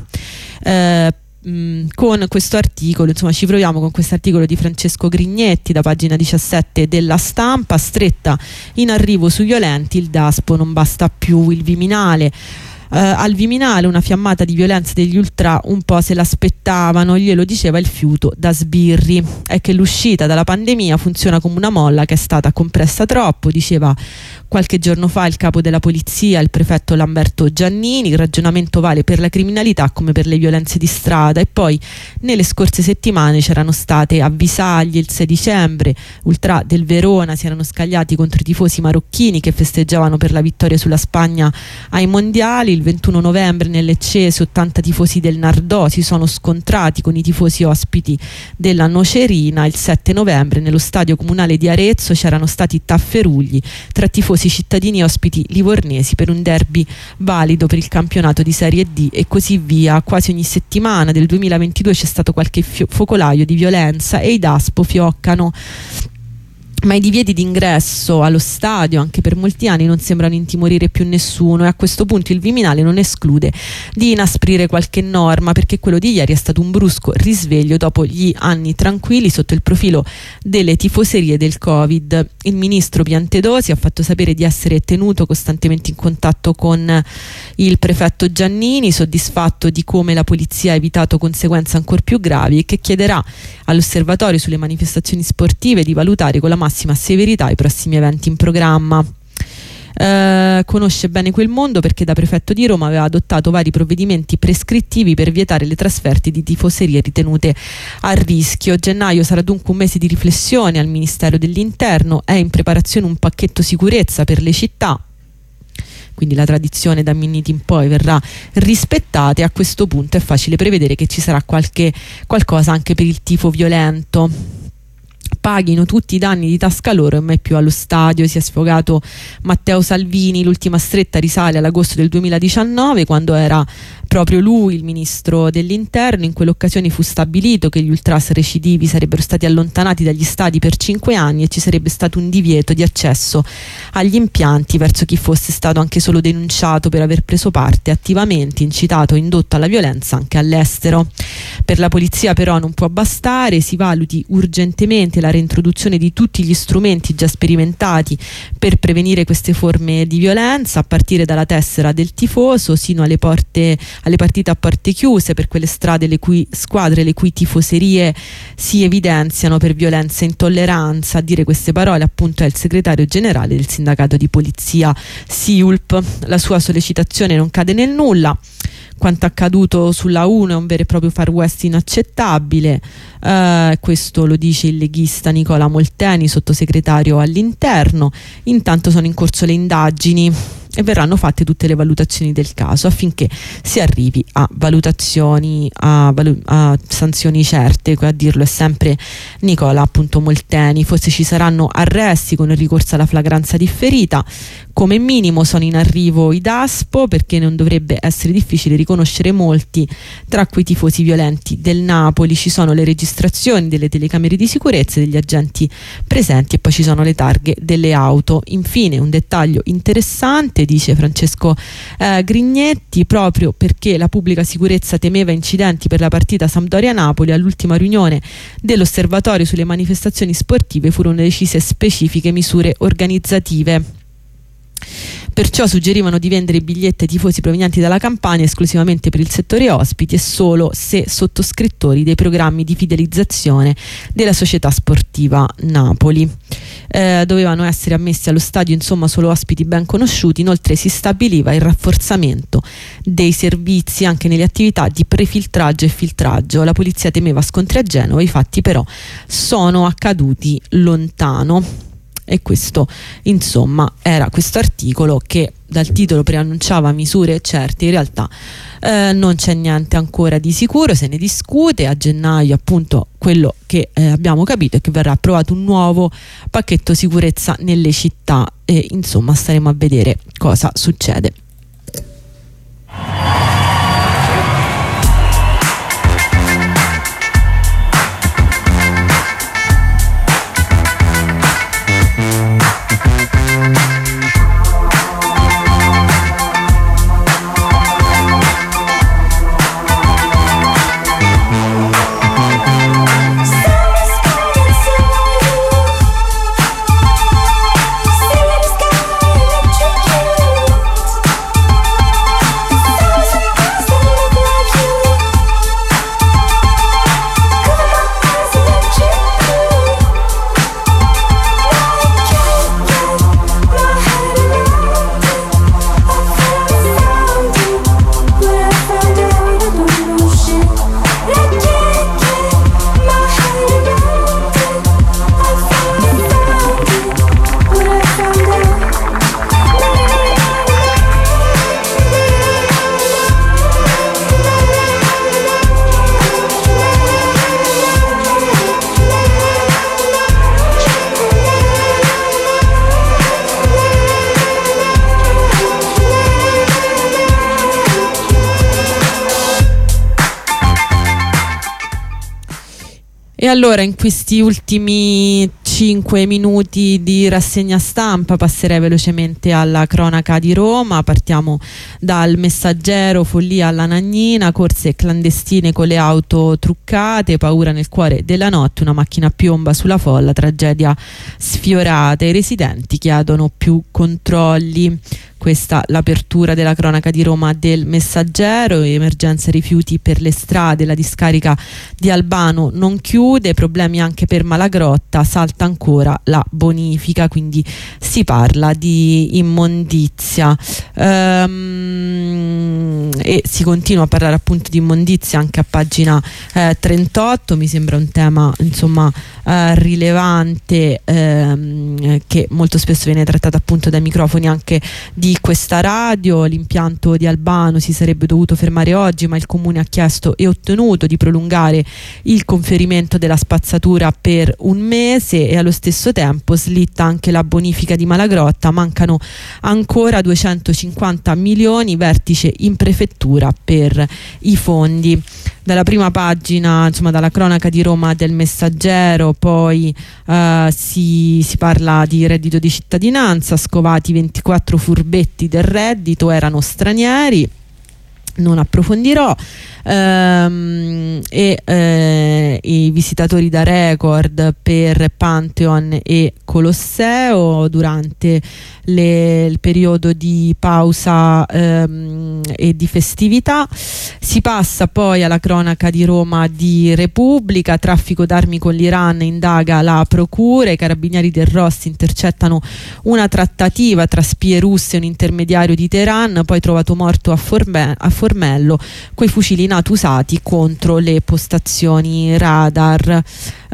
Con questo articolo, insomma, ci proviamo con questo articolo di Francesco Grignetti da pagina 17 della Stampa. Stretta in arrivo sui violenti, il Daspo non basta più, il Viminale. Al Viminale una fiammata di violenza degli ultra un po' se l'aspettavano, glielo diceva il fiuto da sbirri. È che l'uscita dalla pandemia funziona come una molla che è stata compressa troppo, diceva qualche giorno fa il capo della polizia, il prefetto Lamberto Giannini. Il ragionamento vale per la criminalità come per le violenze di strada. E poi nelle scorse settimane c'erano state a Visaglie il 6 dicembre, ultra del Verona si erano scagliati contro i tifosi marocchini che festeggiavano per la vittoria sulla Spagna ai mondiali. Il 21 novembre nelle Leccese 80 tifosi del Nardò si sono scontrati con i tifosi ospiti della Nocerina. Il 7 novembre nello stadio comunale di Arezzo c'erano stati tafferugli tra tifosi cittadini e ospiti livornesi per un derby valido per il campionato di Serie D, e così via. Quasi ogni settimana del 2022 c'è stato qualche focolaio di violenza e i Daspo fioccano. Ma i divieti d'ingresso allo stadio anche per molti anni non sembrano intimorire più nessuno, e a questo punto il Viminale non esclude di inasprire qualche norma, perché quello di ieri è stato un brusco risveglio dopo gli anni tranquilli sotto il profilo delle tifoserie del Covid. Il ministro Piantedosi ha fatto sapere di essere tenuto costantemente in contatto con il prefetto Giannini, soddisfatto di come la polizia ha evitato conseguenze ancor più gravi, e che chiederà all'osservatorio sulle manifestazioni sportive di valutare con la massima severità i prossimi eventi in programma. Conosce bene quel mondo perché da prefetto di Roma aveva adottato vari provvedimenti prescrittivi per vietare le trasferte di tifoserie ritenute a rischio. Gennaio sarà dunque un mese di riflessione al Ministero dell'Interno. È in preparazione un pacchetto sicurezza per le città, quindi la tradizione da Minniti in poi verrà rispettata, e a questo punto è facile prevedere che ci sarà qualcosa anche per il tifo violento. Paghino tutti i danni di tasca loro e mai più allo stadio. Si è sfogato Matteo Salvini. L'ultima stretta risale all'agosto del 2019, quando era proprio lui il ministro dell'Interno. In quell'occasione fu stabilito che gli ultras recidivi sarebbero stati allontanati dagli stadi per 5 anni e ci sarebbe stato un divieto di accesso agli impianti verso chi fosse stato anche solo denunciato per aver preso parte attivamente, incitato o indotto alla violenza anche all'estero. Per la polizia però non può bastare, si valuti urgentemente la reintroduzione di tutti gli strumenti già sperimentati per prevenire queste forme di violenza, a partire dalla tessera del tifoso sino alle partite a porte chiuse per quelle squadre le cui tifoserie si evidenziano per violenza e intolleranza. A dire queste parole appunto è il segretario generale del sindacato di polizia SIULP. La sua sollecitazione non cade nel nulla. Quanto accaduto sulla 1 è un vero e proprio Far West inaccettabile, questo lo dice il leghista Nicola Molteni, sottosegretario all'interno. Intanto sono in corso le indagini e verranno fatte tutte le valutazioni del caso affinché si arrivi a valutazioni, a sanzioni certe. A dirlo è sempre Nicola appunto Molteni. Forse ci saranno arresti con il ricorso alla flagranza differita. Come minimo sono in arrivo i Daspo, perché non dovrebbe essere difficile riconoscere molti tra quei tifosi violenti del Napoli. Ci sono le registrazioni delle telecamere di sicurezza degli agenti presenti, e poi ci sono le targhe delle auto. Infine un dettaglio interessante, dice Francesco Grignetti, proprio perché la pubblica sicurezza temeva incidenti per la partita Sampdoria-Napoli, all'ultima riunione dell'osservatorio sulle manifestazioni sportive furono decise specifiche misure organizzative. Perciò suggerivano di vendere i biglietti ai tifosi provenienti dalla Campania esclusivamente per il settore ospiti e solo se sottoscrittori dei programmi di fidelizzazione della società sportiva Napoli. Dovevano essere ammessi allo stadio insomma solo ospiti ben conosciuti. Inoltre si stabiliva il rafforzamento dei servizi anche nelle attività di prefiltraggio e filtraggio. La polizia temeva scontri a Genova, i fatti però sono accaduti lontano. E questo insomma era questo articolo che dal titolo preannunciava misure certe. In realtà non c'è niente ancora di sicuro, se ne discute. A gennaio appunto quello che abbiamo capito è che verrà approvato un nuovo pacchetto sicurezza nelle città e insomma staremo a vedere cosa succede. E allora in questi ultimi 5 minuti di rassegna stampa passerei velocemente alla cronaca di Roma. Partiamo dal Messaggero: follia alla Nagnina, corse clandestine con le auto truccate, paura nel cuore della notte, una macchina piomba sulla folla, tragedia sfiorata, i residenti chiedono più controlli. Questa l'apertura della cronaca di Roma del Messaggero. Emergenza rifiuti per le strade, la discarica di Albano non chiude, problemi anche per Malagrotta, salta ancora la bonifica, quindi si parla di immondizia e si continua a parlare appunto di immondizia anche a pagina 38. Mi sembra un tema insomma rilevante che molto spesso viene trattato appunto dai microfoni anche di questa radio. L'impianto di Albano si sarebbe dovuto fermare oggi, ma il comune ha chiesto e ottenuto di prolungare il conferimento della spazzatura per un mese e allo stesso tempo slitta anche la bonifica di Malagrotta, mancano ancora 250 milioni, vertice in prefettura per i fondi. Dalla prima pagina, insomma dalla cronaca di Roma del Messaggero, poi si parla di reddito di cittadinanza, scovati 24 furbetti del reddito, erano stranieri. Non approfondirò. I visitatori da record per Pantheon e Colosseo durante il periodo di pausa e di festività. Si passa poi alla cronaca di Roma di Repubblica: traffico d'armi con l'Iran, indaga la procura, i carabinieri del Ross intercettano una trattativa tra spie russe e un intermediario di Teheran, poi trovato morto a Formello quei fucili NATO usati contro le postazioni radar.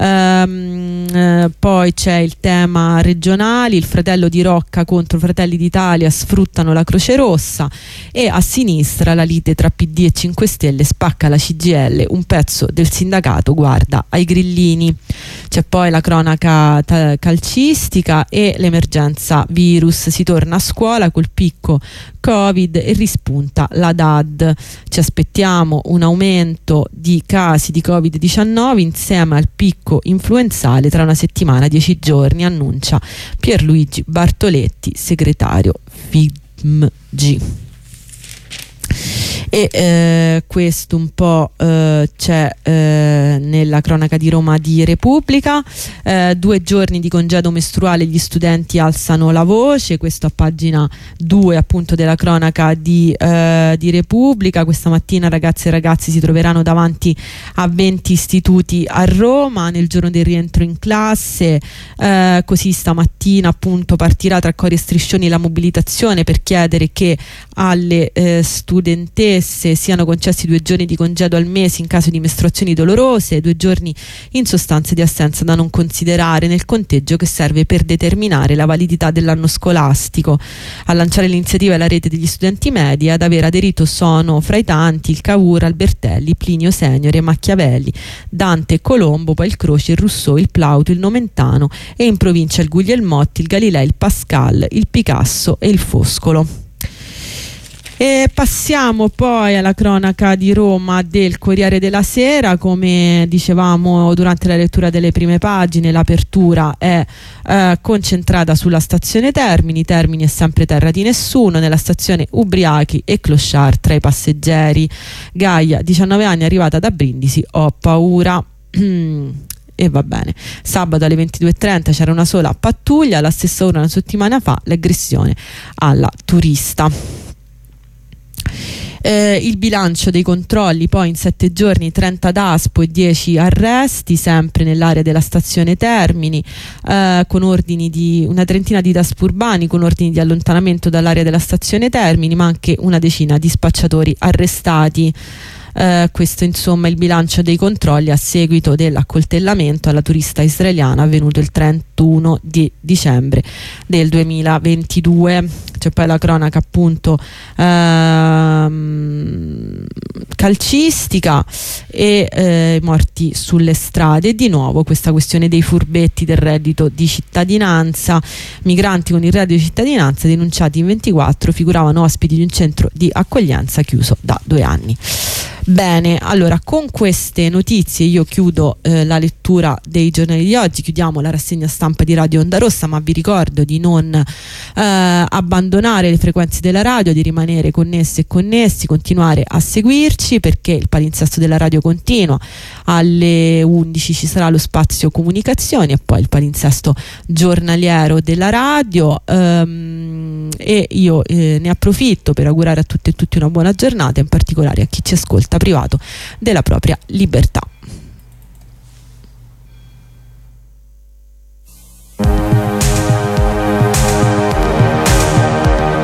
Poi c'è il tema regionali: il fratello di Rocca contro Fratelli d'Italia sfruttano la Croce Rossa, e a sinistra la lite tra PD e 5 Stelle spacca la CGIL, un pezzo del sindacato guarda ai grillini. C'è poi la cronaca calcistica e l'emergenza virus: si torna a scuola col picco Covid e rispunta la DAD. Ci aspettiamo un aumento di casi di Covid-19 insieme al picco influenzale tra una settimana, 10 giorni, annuncia Pierluigi Bartoletti, segretario FIMG. E questo un po' c'è nella cronaca di Roma di Repubblica. 2 giorni di congedo mestruale, gli studenti alzano la voce, questo a pagina 2 appunto della cronaca di Repubblica. Questa mattina ragazze e ragazzi si troveranno davanti a 20 istituti a Roma nel giorno del rientro in classe. Così stamattina appunto partirà tra cori e striscioni la mobilitazione per chiedere che alle studentesse siano concessi 2 giorni di congedo al mese in caso di mestruazioni dolorose, 2 giorni in sostanza di assenza da non considerare nel conteggio che serve per determinare la validità dell'anno scolastico. A lanciare l'iniziativa è la rete degli studenti medi, ad aver aderito sono fra i tanti il Cavour, Albertelli, Plinio Seniore, Machiavelli, Dante, Colombo, poi il Croce, il Rousseau, il Plauto, il Nomentano e in provincia il Guglielmotti, il Galilei, il Pascal, il Picasso e il Foscolo. E passiamo poi alla cronaca di Roma del Corriere della Sera. Come dicevamo durante la lettura delle prime pagine, l'apertura è concentrata sulla stazione Termini. Termini è sempre terra di nessuno, nella stazione ubriachi e clochard tra i passeggeri. Gaia, 19 anni, arrivata da Brindisi, ho paura. E va bene. Sabato alle 22:30 c'era una sola pattuglia, alla stessa ora una settimana fa l'aggressione alla turista. Il bilancio dei controlli poi in 7 giorni, 30 DASPO e 10 arresti sempre nell'area della stazione Termini, con ordini di una trentina di DASPO urbani con ordini di allontanamento dall'area della stazione Termini, ma anche una decina di spacciatori arrestati. Questo insomma il bilancio dei controlli a seguito dell'accoltellamento alla turista israeliana avvenuto il 31 di dicembre del 2022. C'è poi la cronaca appunto calcistica e morti sulle strade. E di nuovo questa questione dei furbetti del reddito di cittadinanza. Migranti con il reddito di cittadinanza denunciati in 24 figuravano ospiti di un centro di accoglienza chiuso da 2 anni. Bene, allora con queste notizie io chiudo la lettura dei giornali di oggi, chiudiamo la rassegna stampa di Radio Onda Rossa, ma vi ricordo di non abbandonare le frequenze della radio, di rimanere connesse e connessi, continuare a seguirci perché il palinsesto della radio continua. Alle 11 ci sarà lo spazio comunicazioni e poi il palinsesto giornaliero della radio, e io ne approfitto per augurare a tutte e tutti una buona giornata, in particolare a chi ci ascolta privato della propria libertà.